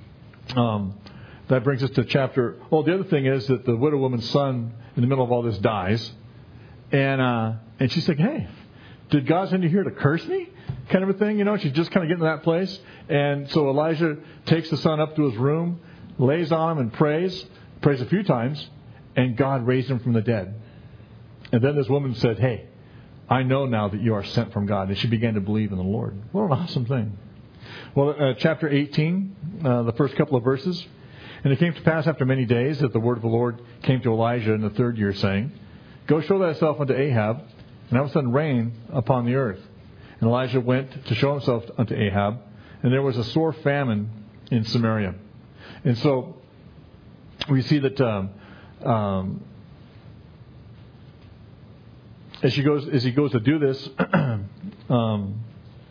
Um, that brings us to chapter. Oh, the other thing is that the widow woman's son, in the middle of all this, dies, and uh, and she's like, "Hey, did God send you here to curse me?" Kind of a thing, you know. She's just kind of getting to that place, and so Elijah takes the son up to his room, lays on him, and prays, prays a few times, and God raised him from the dead. And then this woman said, Hey, I know now that you are sent from God. And she began to believe in the Lord. What an awesome thing. Well, uh, chapter eighteen, uh, the first couple of verses. And it came to pass after many days that the word of the Lord came to Elijah in the third year, saying, Go show thyself unto Ahab, and I will send rain upon the earth. And Elijah went to show himself unto Ahab, and there was a sore famine in Samaria. And so we see that um, um, As he goes, as he goes to do this, um,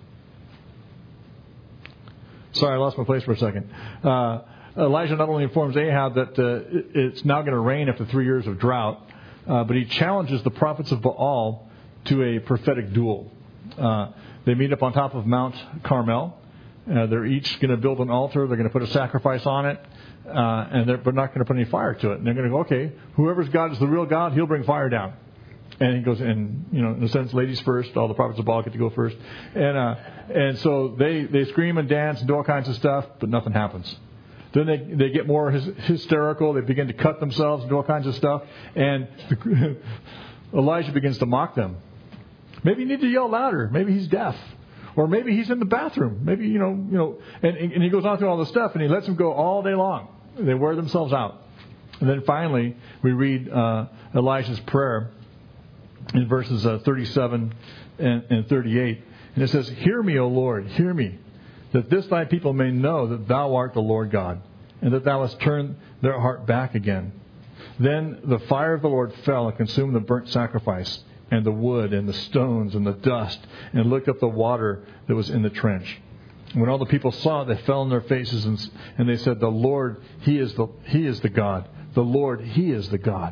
sorry, I lost my place for a second. Uh, Elijah not only informs Ahab that uh, it's now going to rain after three years of drought, uh, but he challenges the prophets of Baal to a prophetic duel. Uh, they meet up on top of Mount Carmel. Uh, they're each going to build an altar. They're going to put a sacrifice on it, uh, and they're, they're not going to put any fire to it. And they're going to go, okay, whoever's God is the real God, he'll bring fire down. And he goes, and you know, in a sense, ladies first. All the prophets of Baal get to go first, and uh, and so they, they scream and dance and do all kinds of stuff, but nothing happens. Then they they get more hysterical. They begin to cut themselves and do all kinds of stuff, and Elijah begins to mock them. Maybe you need to yell louder. Maybe he's deaf, or maybe he's in the bathroom. Maybe you know you know. And and he goes on through all this stuff, and he lets them go all day long. They wear themselves out, and then finally we read uh, Elijah's prayer. in verses uh, thirty-seven and, and thirty-eight. And it says, "Hear me, O Lord, hear me, that this thy people may know that thou art the Lord God, and that thou hast turned their heart back again." Then the fire of the Lord fell and consumed the burnt sacrifice, and the wood, and the stones, and the dust, and licked up the water that was in the trench. When all the people saw it, they fell on their faces, and, and they said, "The Lord, He is the He is the God. The Lord, He is the God."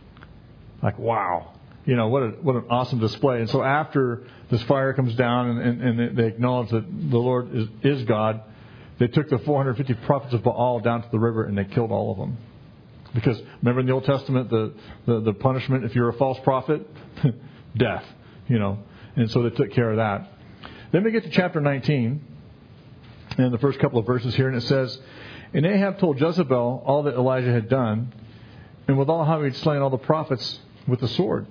Like, wow. You know, what a, what an awesome display. And so after this fire comes down and, and, and they acknowledge that the Lord is, is God, they took the four hundred fifty prophets of Baal down to the river and they killed all of them. Because remember in the Old Testament, the, the, the punishment if you're a false prophet, death, you know. And so they took care of that. Then we get to chapter nineteen, and the first couple of verses here, and it says, "And Ahab told Jezebel all that Elijah had done, and withal how he had slain all the prophets with the sword.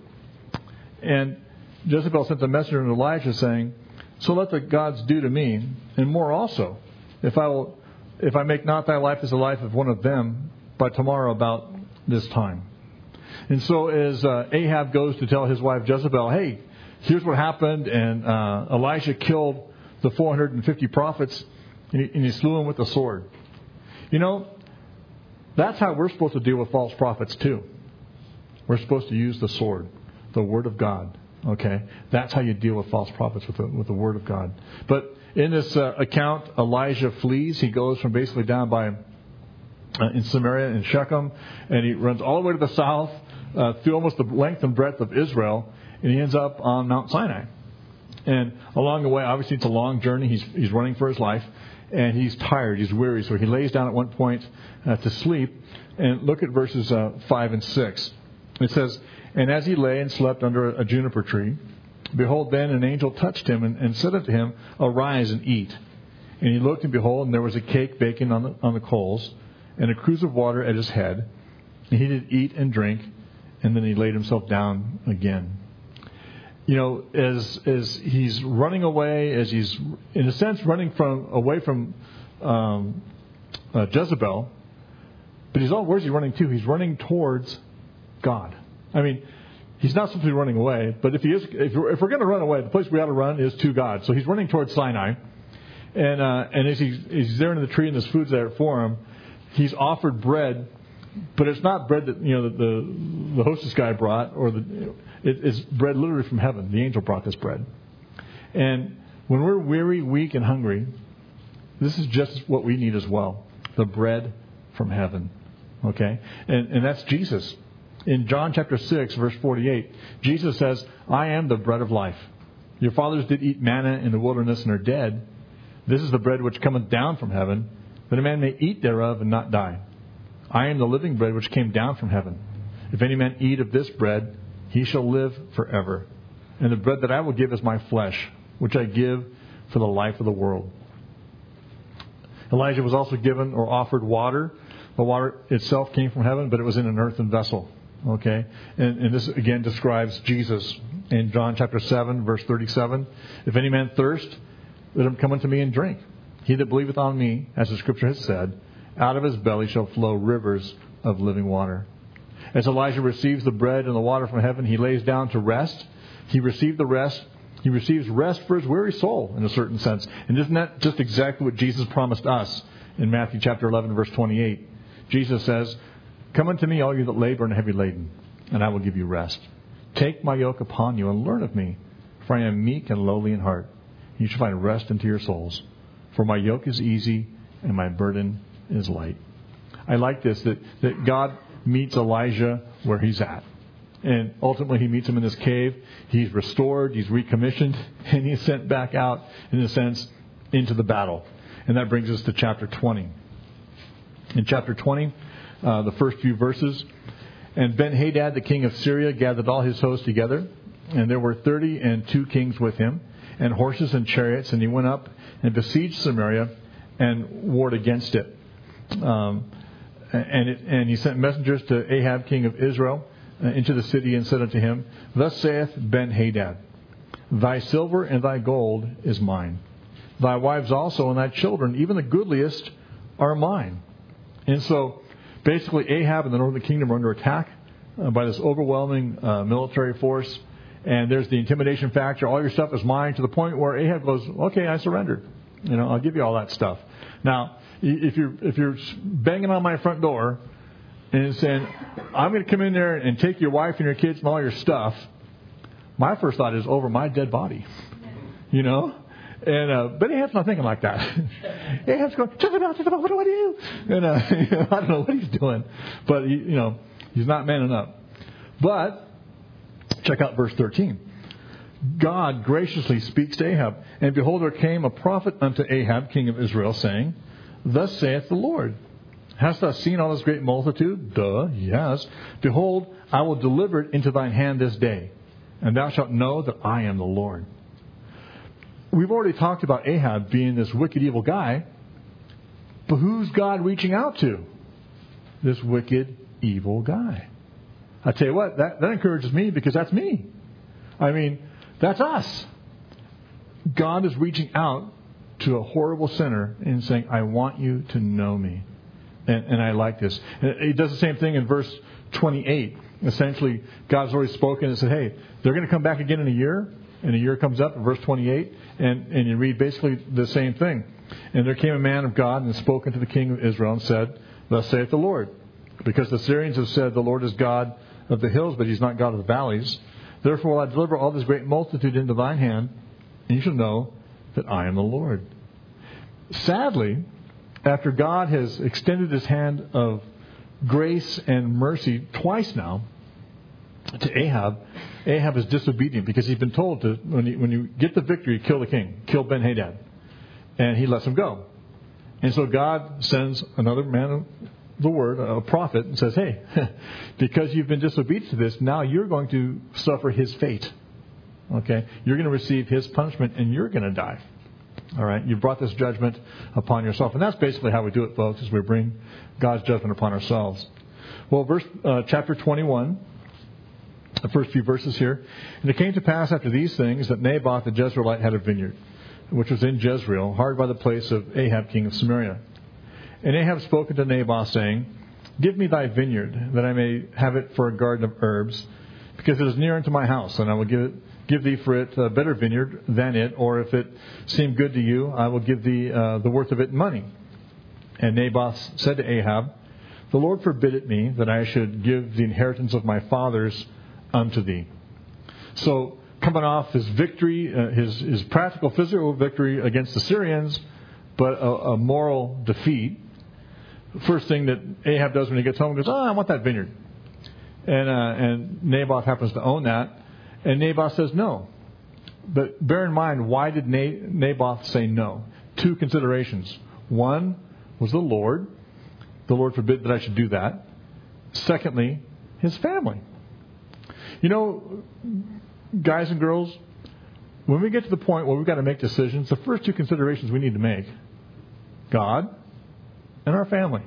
And Jezebel sent a messenger to Elijah, saying, So let the gods do to me, and more also, if I will, if I make not thy life as the life of one of them by tomorrow about this time." And so as uh, Ahab goes to tell his wife Jezebel, "Hey, here's what happened, and uh, Elijah killed the four hundred fifty prophets, and he, and he slew them with a sword." You know, that's how we're supposed to deal with false prophets too. We're supposed to use the sword, the Word of God. Okay, that's how you deal with false prophets, with the, with the Word of God. But in this uh, account, Elijah flees. He goes from basically down by uh, in Samaria in Shechem, and he runs all the way to the south uh, through almost the length and breadth of Israel, and he ends up on Mount Sinai. And along the way, obviously it's a long journey. He's he's running for his life, and he's tired. He's weary, so he lays down at one point uh, to sleep. And look at verses uh, five and six. It says, "And as he lay and slept under a juniper tree, behold, then an angel touched him and, and said unto him, Arise and eat. And he looked, and behold, and there was a cake baking on the, on the coals, and a cruse of water at his head. And he did eat and drink, and then he laid himself down again." You know, as as he's running away, as he's, in a sense, running from away from um, uh, Jezebel, but he's all, where's he running to? He's running towards God. I mean, he's not simply running away, but if he is, if we're, if we're going to run away, the place we ought to run is to God. So he's running towards Sinai, and uh, and as he's, he's there in the tree and there's food's there for him, he's offered bread, but it's not bread that you know the the, the hostess guy brought, or the it, it's bread literally from heaven. The angel brought this bread, and when we're weary, weak, and hungry, this is just what we need as well: the bread from heaven. Okay, and and that's Jesus. In John chapter six, verse forty-eight, Jesus says, "I am the bread of life. Your fathers did eat manna in the wilderness and are dead. This is the bread which cometh down from heaven, that a man may eat thereof and not die. I am the living bread which came down from heaven. If any man eat of this bread, he shall live forever. And the bread that I will give is my flesh, which I give for the life of the world." Elijah was also given or offered water. The water itself came from heaven, but it was in an earthen vessel. Okay, and, and this again describes Jesus in John chapter seven, verse thirty-seven. "If any man thirst, let him come unto me and drink. He that believeth on me, as the Scripture has said, out of his belly shall flow rivers of living water." As Elijah receives the bread and the water from heaven, he lays down to rest. He received the rest. He receives rest for his weary soul, in a certain sense. And isn't that just exactly what Jesus promised us in Matthew chapter eleven, verse twenty-eight? Jesus says, "Come unto me, all you that labor and are heavy laden, and I will give you rest. Take my yoke upon you and learn of me, for I am meek and lowly in heart. You shall find rest unto your souls. For my yoke is easy and my burden is light." I like this, that, that God meets Elijah where he's at. And ultimately he meets him in this cave. He's restored, he's recommissioned, and he's sent back out, in a sense, into the battle. And that brings us to chapter twenty. In chapter twenty, uh, the first few verses, "And Ben-Hadad, the king of Syria, gathered all his host together, and there were thirty and two kings with him, and horses and chariots, and he went up and besieged Samaria and warred against it. Um, and, it and he sent messengers to Ahab, king of Israel, uh, into the city, and said unto him, Thus saith Ben-Hadad, Thy silver and thy gold is mine. Thy wives also and thy children, even the goodliest, are mine." And so, basically, Ahab and the northern kingdom are under attack uh, by this overwhelming uh, military force. And there's the intimidation factor. All your stuff is mine, to the point where Ahab goes, okay, I surrendered. You know, I'll give you all that stuff. Now, if you're, if you're banging on my front door and saying, I'm going to come in there and take your wife and your kids and all your stuff, my first thought is over my dead body. You know? And uh, but Ahab's not thinking like that. Ahab's going, Jezebel, Jezebel, what do I do? And uh, you know, I don't know what he's doing. But, he, you know, he's not manning up. But, check out verse thirteen. God graciously speaks to Ahab. And behold, there came a prophet unto Ahab, king of Israel, saying, Thus saith the Lord, Hast thou seen all this great multitude? Duh, yes. Behold, I will deliver it into thine hand this day, and thou shalt know that I am the Lord. We've already talked about Ahab being this wicked, evil guy. But who's God reaching out to? This wicked, evil guy. I tell you what, that, that encourages me, because that's me. I mean, that's us. God is reaching out to a horrible sinner and saying, I want you to know me. And, and I like this. And he does the same thing in verse twenty-eight. Essentially, God's already spoken and said, hey, they're going to come back again in a year. And a year comes up in verse twenty-eight, and, and you read basically the same thing. And there came a man of God and spoke unto the king of Israel and said, Thus saith the Lord, because the Syrians have said, The Lord is God of the hills, but he's not God of the valleys. Therefore will I deliver all this great multitude into thine hand, and you shall know that I am the Lord. Sadly, after God has extended his hand of grace and mercy twice now to Ahab, Ahab is disobedient, because he's been told to, when you, when you get the victory, kill the king, kill Ben-Hadad. And he lets him go. And so God sends another man of the word, a prophet, and says, hey, because you've been disobedient to this, now you're going to suffer his fate. Okay? You're going to receive his punishment, and you're going to die. All right? You brought this judgment upon yourself. And that's basically how we do it, folks, is we bring God's judgment upon ourselves. Well, verse uh, chapter twenty-one, the first few verses here. And it came to pass after these things that Naboth the Jezreelite had a vineyard, which was in Jezreel, hard by the place of Ahab king of Samaria. And Ahab spoke unto Naboth, saying, Give me thy vineyard, that I may have it for a garden of herbs, because it is near unto my house, and I will give it, give thee for it a better vineyard than it, or if it seem good to you, I will give thee uh, the worth of it in money. And Naboth said to Ahab, The Lord forbid it me, that I should give the inheritance of my fathers unto thee. So, coming off his victory, uh, his, his practical physical victory against the Syrians, but a, a moral defeat, first thing that Ahab does when he gets home, he goes, oh, I want that vineyard. And, uh, and Naboth happens to own that. And Naboth says no. But bear in mind, why did Naboth say no? Two considerations. One was the Lord. The Lord forbid that I should do that. Secondly, his family. You know, guys and girls, when we get to the point where we've got to make decisions, the first two considerations we need to make, God and our family.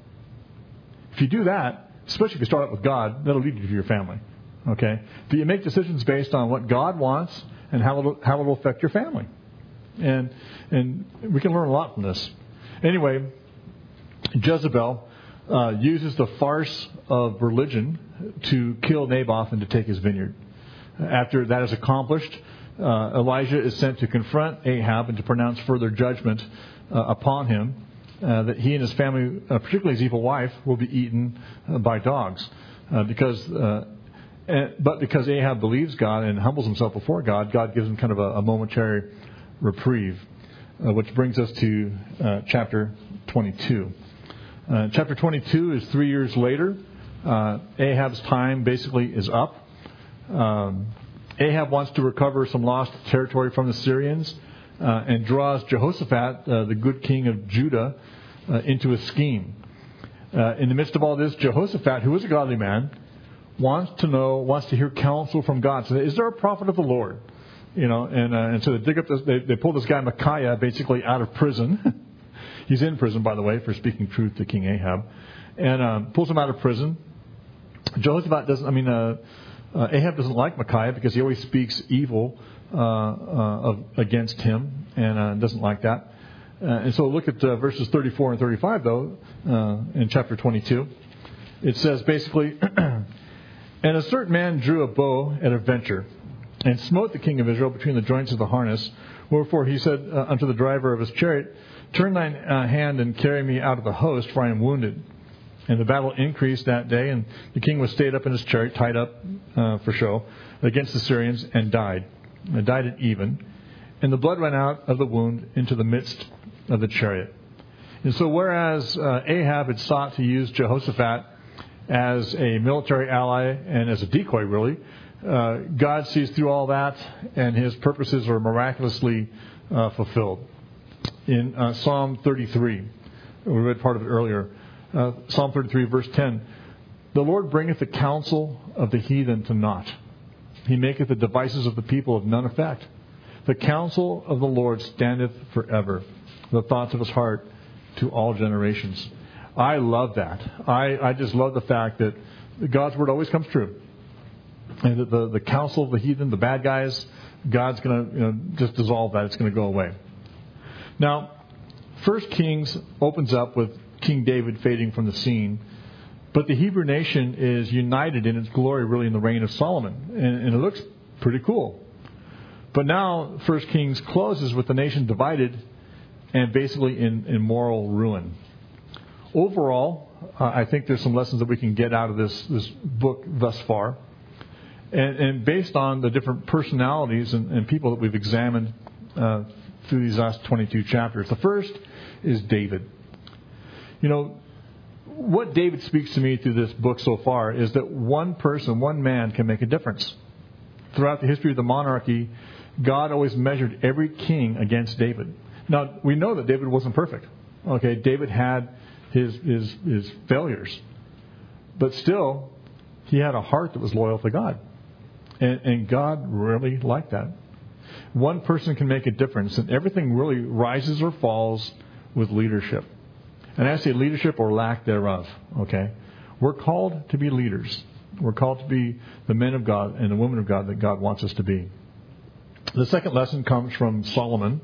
If you do that, especially if you start out with God, that'll lead you to your family. Okay? But you make decisions based on what God wants and how it'll, how it'll affect your family. And and we can learn a lot from this. Anyway, Jezebel uh, uses the farce of religion to kill Naboth and to take his vineyard. After that is accomplished, uh, Elijah is sent to confront Ahab and to pronounce further judgment uh, upon him, uh, that he and his family, uh, particularly his evil wife, will be eaten uh, by dogs. Uh, because, uh, and, but because Ahab believes God and humbles himself before God, God gives him kind of a, a momentary reprieve, uh, which brings us to uh, chapter twenty-two. Uh, chapter twenty-two is three years later. Uh, Ahab's time basically is up. Um, Ahab wants to recover some lost territory from the Syrians uh, and draws Jehoshaphat, uh, the good king of Judah, uh, into a scheme. Uh, in the midst of all this, Jehoshaphat, who is a godly man, wants to know, wants to hear counsel from God. So, is there a prophet of the Lord? You know, and uh, and so they dig up this, they, they pull this guy Micaiah basically out of prison. He's in prison, by the way, for speaking truth to King Ahab, and uh, pulls him out of prison. Jehoshaphat doesn't. I mean. Uh, Uh, Ahab doesn't like Micaiah because he always speaks evil uh, uh, of, against him, and uh, doesn't like that. Uh, and so look at uh, verses thirty-four and thirty-five, though, uh, in chapter twenty-two. It says basically, And a certain man drew a bow at a venture, and smote the king of Israel between the joints of the harness. Wherefore he said uh, unto the driver of his chariot, Turn thine uh, hand and carry me out of the host, for I am wounded. And the battle increased that day, and the king was stayed up in his chariot, tied up uh, for show, against the Syrians, and died. And died at even. And the blood ran out of the wound into the midst of the chariot. And so whereas uh, Ahab had sought to use Jehoshaphat as a military ally and as a decoy, really, uh, God sees through all that, and his purposes are miraculously uh, fulfilled. In uh, Psalm thirty-three, we read part of it earlier, uh, Psalm thirty-three, verse ten, The Lord bringeth the counsel of the heathen to naught. He maketh the devices of the people of none effect. The counsel of the Lord standeth forever, the thoughts of his heart to all generations. I love that. I, I just love the fact that God's word always comes true. And that the, the counsel of the heathen, the bad guys, God's going to you know, just dissolve that. It's going to go away. Now, First Kings opens up with King David fading from the scene. But the Hebrew nation is united in its glory really in the reign of Solomon. And, and it looks pretty cool. But now First Kings closes with the nation divided and basically in, in moral ruin. Overall, uh, I think there's some lessons that we can get out of this, this book thus far. And, and based on the different personalities and, and people that we've examined uh, through these last twenty-two chapters. The first is David. You know, what David speaks to me through this book so far is that one person, one man can make a difference. Throughout the history of the monarchy, God always measured every king against David. Now, we know that David wasn't perfect. Okay, David had his his his failures. But still, he had a heart that was loyal to God. And, and God really liked that. One person can make a difference, and everything really rises or falls with leadership. And I say leadership or lack thereof. Okay, we're called to be leaders. We're called to be the men of God and the women of God that God wants us to be. The second lesson comes from Solomon.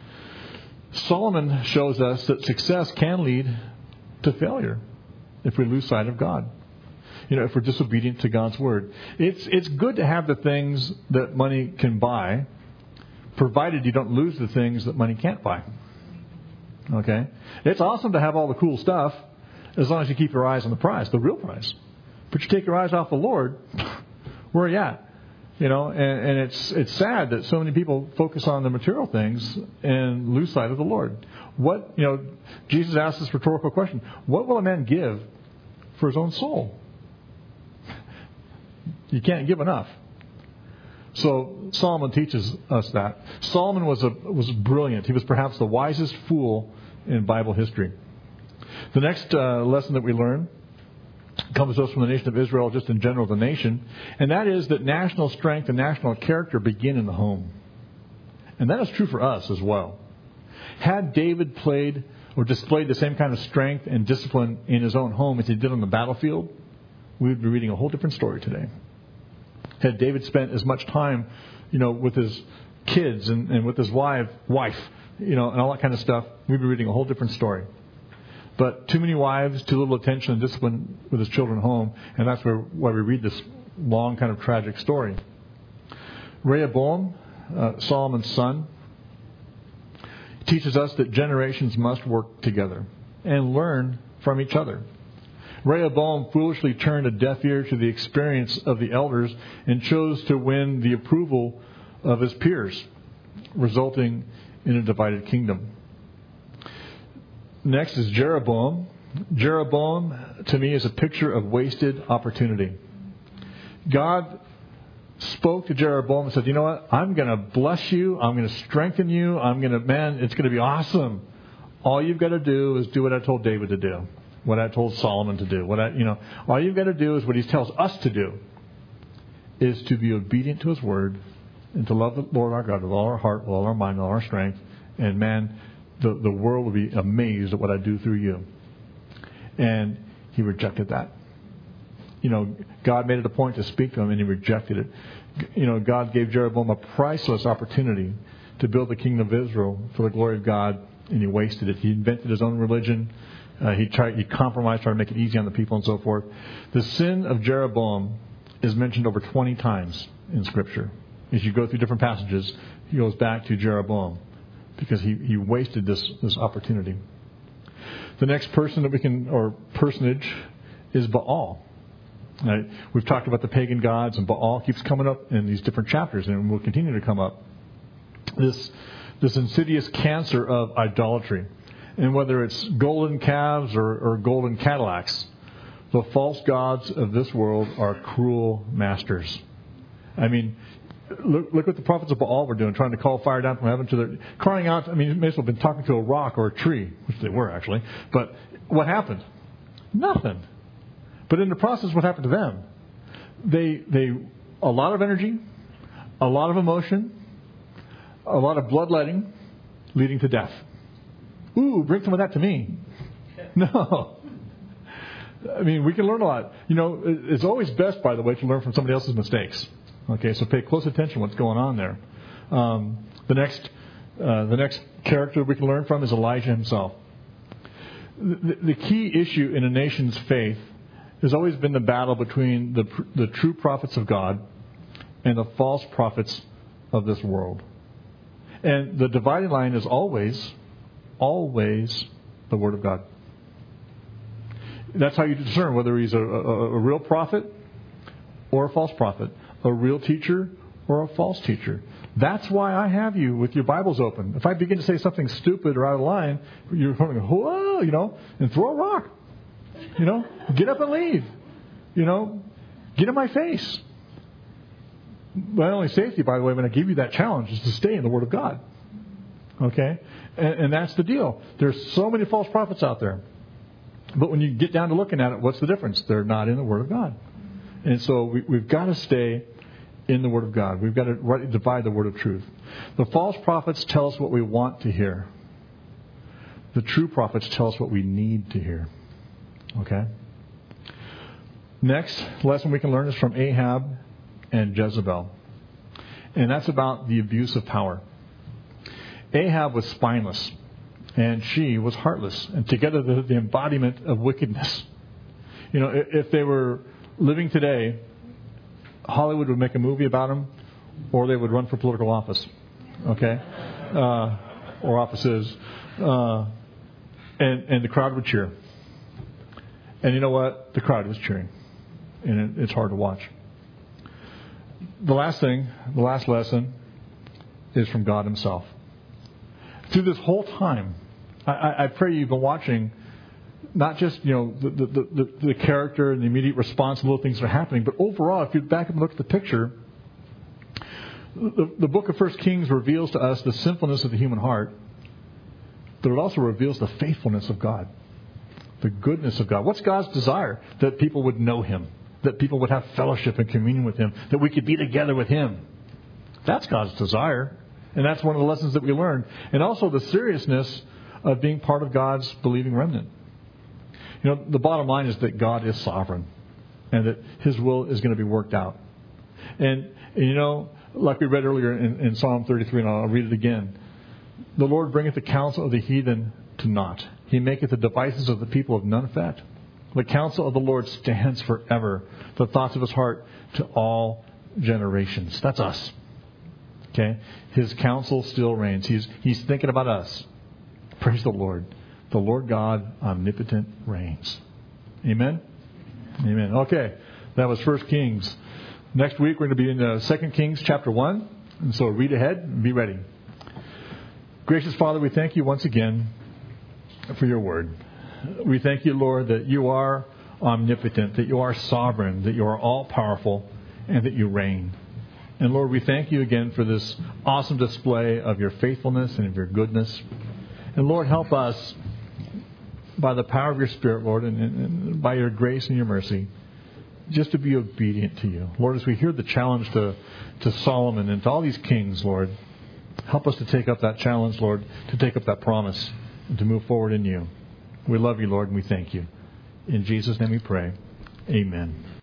Solomon shows us that success can lead to failure if we lose sight of God. You know, if we're disobedient to God's word. It's it's good to have the things that money can buy, provided you don't lose the things that money can't buy. Okay? It's awesome to have all the cool stuff as long as you keep your eyes on the prize, the real prize. But you take your eyes off the Lord, where are you at? You know, and, and it's it's sad that so many people focus on the material things and lose sight of the Lord. What, you know, Jesus asked this rhetorical question, what will a man give for his own soul? You can't give enough. So Solomon teaches us that. Solomon was a was brilliant. He was perhaps the wisest fool in Bible history. The next uh, lesson that we learn comes to us from the nation of Israel, just in general, the nation, and that is that national strength and national character begin in the home. And that is true for us as well. Had David played or displayed the same kind of strength and discipline in his own home as he did on the battlefield, we would be reading a whole different story today. Had David spent as much time, you know, with his kids and, and with his wife, wife, you know, and all that kind of stuff, we'd be reading a whole different story. But too many wives, too little attention and discipline with his children home, and that's where, why we read this long kind of tragic story. Rehoboam, uh, Solomon's son, teaches us that generations must work together and learn from each other. Rehoboam foolishly turned a deaf ear to the experience of the elders and chose to win the approval of his peers, resulting in a divided kingdom. Next is Jeroboam. Jeroboam, to me, is a picture of wasted opportunity. God spoke to Jeroboam and said, you know what? I'm going to bless you. I'm going to strengthen you. I'm going to, man, it's going to be awesome. All you've got to do is do what I told David to do. What I told Solomon to do. What I, you know, all you've got to do is what he tells us to do, is to be obedient to his word and to love the Lord our God with all our heart, with all our mind, with all our strength. And man, the, the world will be amazed at what I do through you. And he rejected that. You know, God made it a point to speak to him and he rejected it. You know, God gave Jeroboam a priceless opportunity to build the kingdom of Israel for the glory of God, and he wasted it. He invented his own religion. Uh, he tried, he compromised, tried to make it easy on the people and so forth. The sin of Jeroboam is mentioned over twenty times in Scripture. as you go through different passages, he goes back to Jeroboam because he, he wasted this, this opportunity. The next person that we can, or personage, is Baal. Right? We've talked about the pagan gods, and Baal keeps coming up in these different chapters, and will continue to come up. This this insidious cancer of idolatry. And whether it's golden calves or, or golden Cadillacs, the false gods of this world are cruel masters. I mean, look, look what the prophets of Baal were doing, trying to call fire down from heaven to their... Crying out, I mean, they may as well have been talking to a rock or a tree, which they were actually. But what happened? Nothing. But in the process, what happened to them? They, they, a lot of energy, a lot of emotion, a lot of bloodletting, leading to death. Ooh, bring some of that to me. No. I mean, we can learn a lot. You know, it's always best, by the way, to learn from somebody else's mistakes. Okay, so pay close attention to what's going on there. Um, the next, uh, the next character we can learn from is Elijah himself. The, the key issue in a nation's faith has always been the battle between the the true prophets of God and the false prophets of this world. And the dividing line is always, always the Word of God. That's how you discern whether he's a, a, a real prophet or a false prophet, a real teacher or a false teacher. That's why I have you with your Bibles open. If I begin to say something stupid or out of line, you're going to go, whoa, you know, and throw a rock. You know, get up and leave. You know, get in my face. My only safety, by the way, when I give you that challenge is to stay in the Word of God. Okay? And, and that's the deal. There's so many false prophets out there. But when you get down to looking at it, what's the difference? They're not in the Word of God. And so we, we've got to stay in the Word of God. We've got to rightly divide the Word of truth. The false prophets tell us what we want to hear. The true prophets tell us what we need to hear. Okay? Next lesson we can learn is from Ahab and Jezebel. And that's about the abuse of power. Ahab was spineless, and she was heartless. And together the, the embodiment of wickedness. You know, if, if they were living today, Hollywood would make a movie about them, or they would run for political office. Okay? Uh, or offices. Uh, and, and the crowd would cheer. And you know what? The crowd was cheering. And it, it's hard to watch. The last thing, the last lesson, is from God Himself. Through this whole time, I, I pray you've been watching not just, you know, the, the, the, the character and the immediate response to little things that are happening, but overall, if you back up and look at the picture, the, the book of First Kings reveals to us the sinfulness of the human heart, but it also reveals the faithfulness of God, the goodness of God. What's God's desire? That people would know Him, that people would have fellowship and communion with Him, that we could be together with Him. That's God's desire. And that's one of the lessons that we learned. And also the seriousness of being part of God's believing remnant. You know, the bottom line is that God is sovereign and that His will is going to be worked out. And, and you know, like we read earlier in, in Psalm thirty-three, and I'll read it again. The Lord bringeth the counsel of the heathen to naught. He maketh the devices of the people of none effect. The counsel of the Lord stands forever. The thoughts of His heart to all generations. That's us. Okay? His counsel still reigns. He's, he's thinking about us. Praise the Lord. The Lord God omnipotent reigns. Amen? Amen. Okay. That was First Kings. Next week we're going to be in uh, Second Kings chapter one. And so read ahead and be ready. Gracious Father, we thank you once again for your word. We thank you, Lord, that you are omnipotent, that you are sovereign, that you are all-powerful, and that you reign. And Lord, we thank you again for this awesome display of your faithfulness and of your goodness. And Lord, help us by the power of your Spirit, Lord, and, and, and by your grace and your mercy, just to be obedient to you. Lord, as we hear the challenge to, to Solomon and to all these kings, Lord, help us to take up that challenge, Lord, to take up that promise and to move forward in you. We love you, Lord, and we thank you. In Jesus' name we pray. Amen.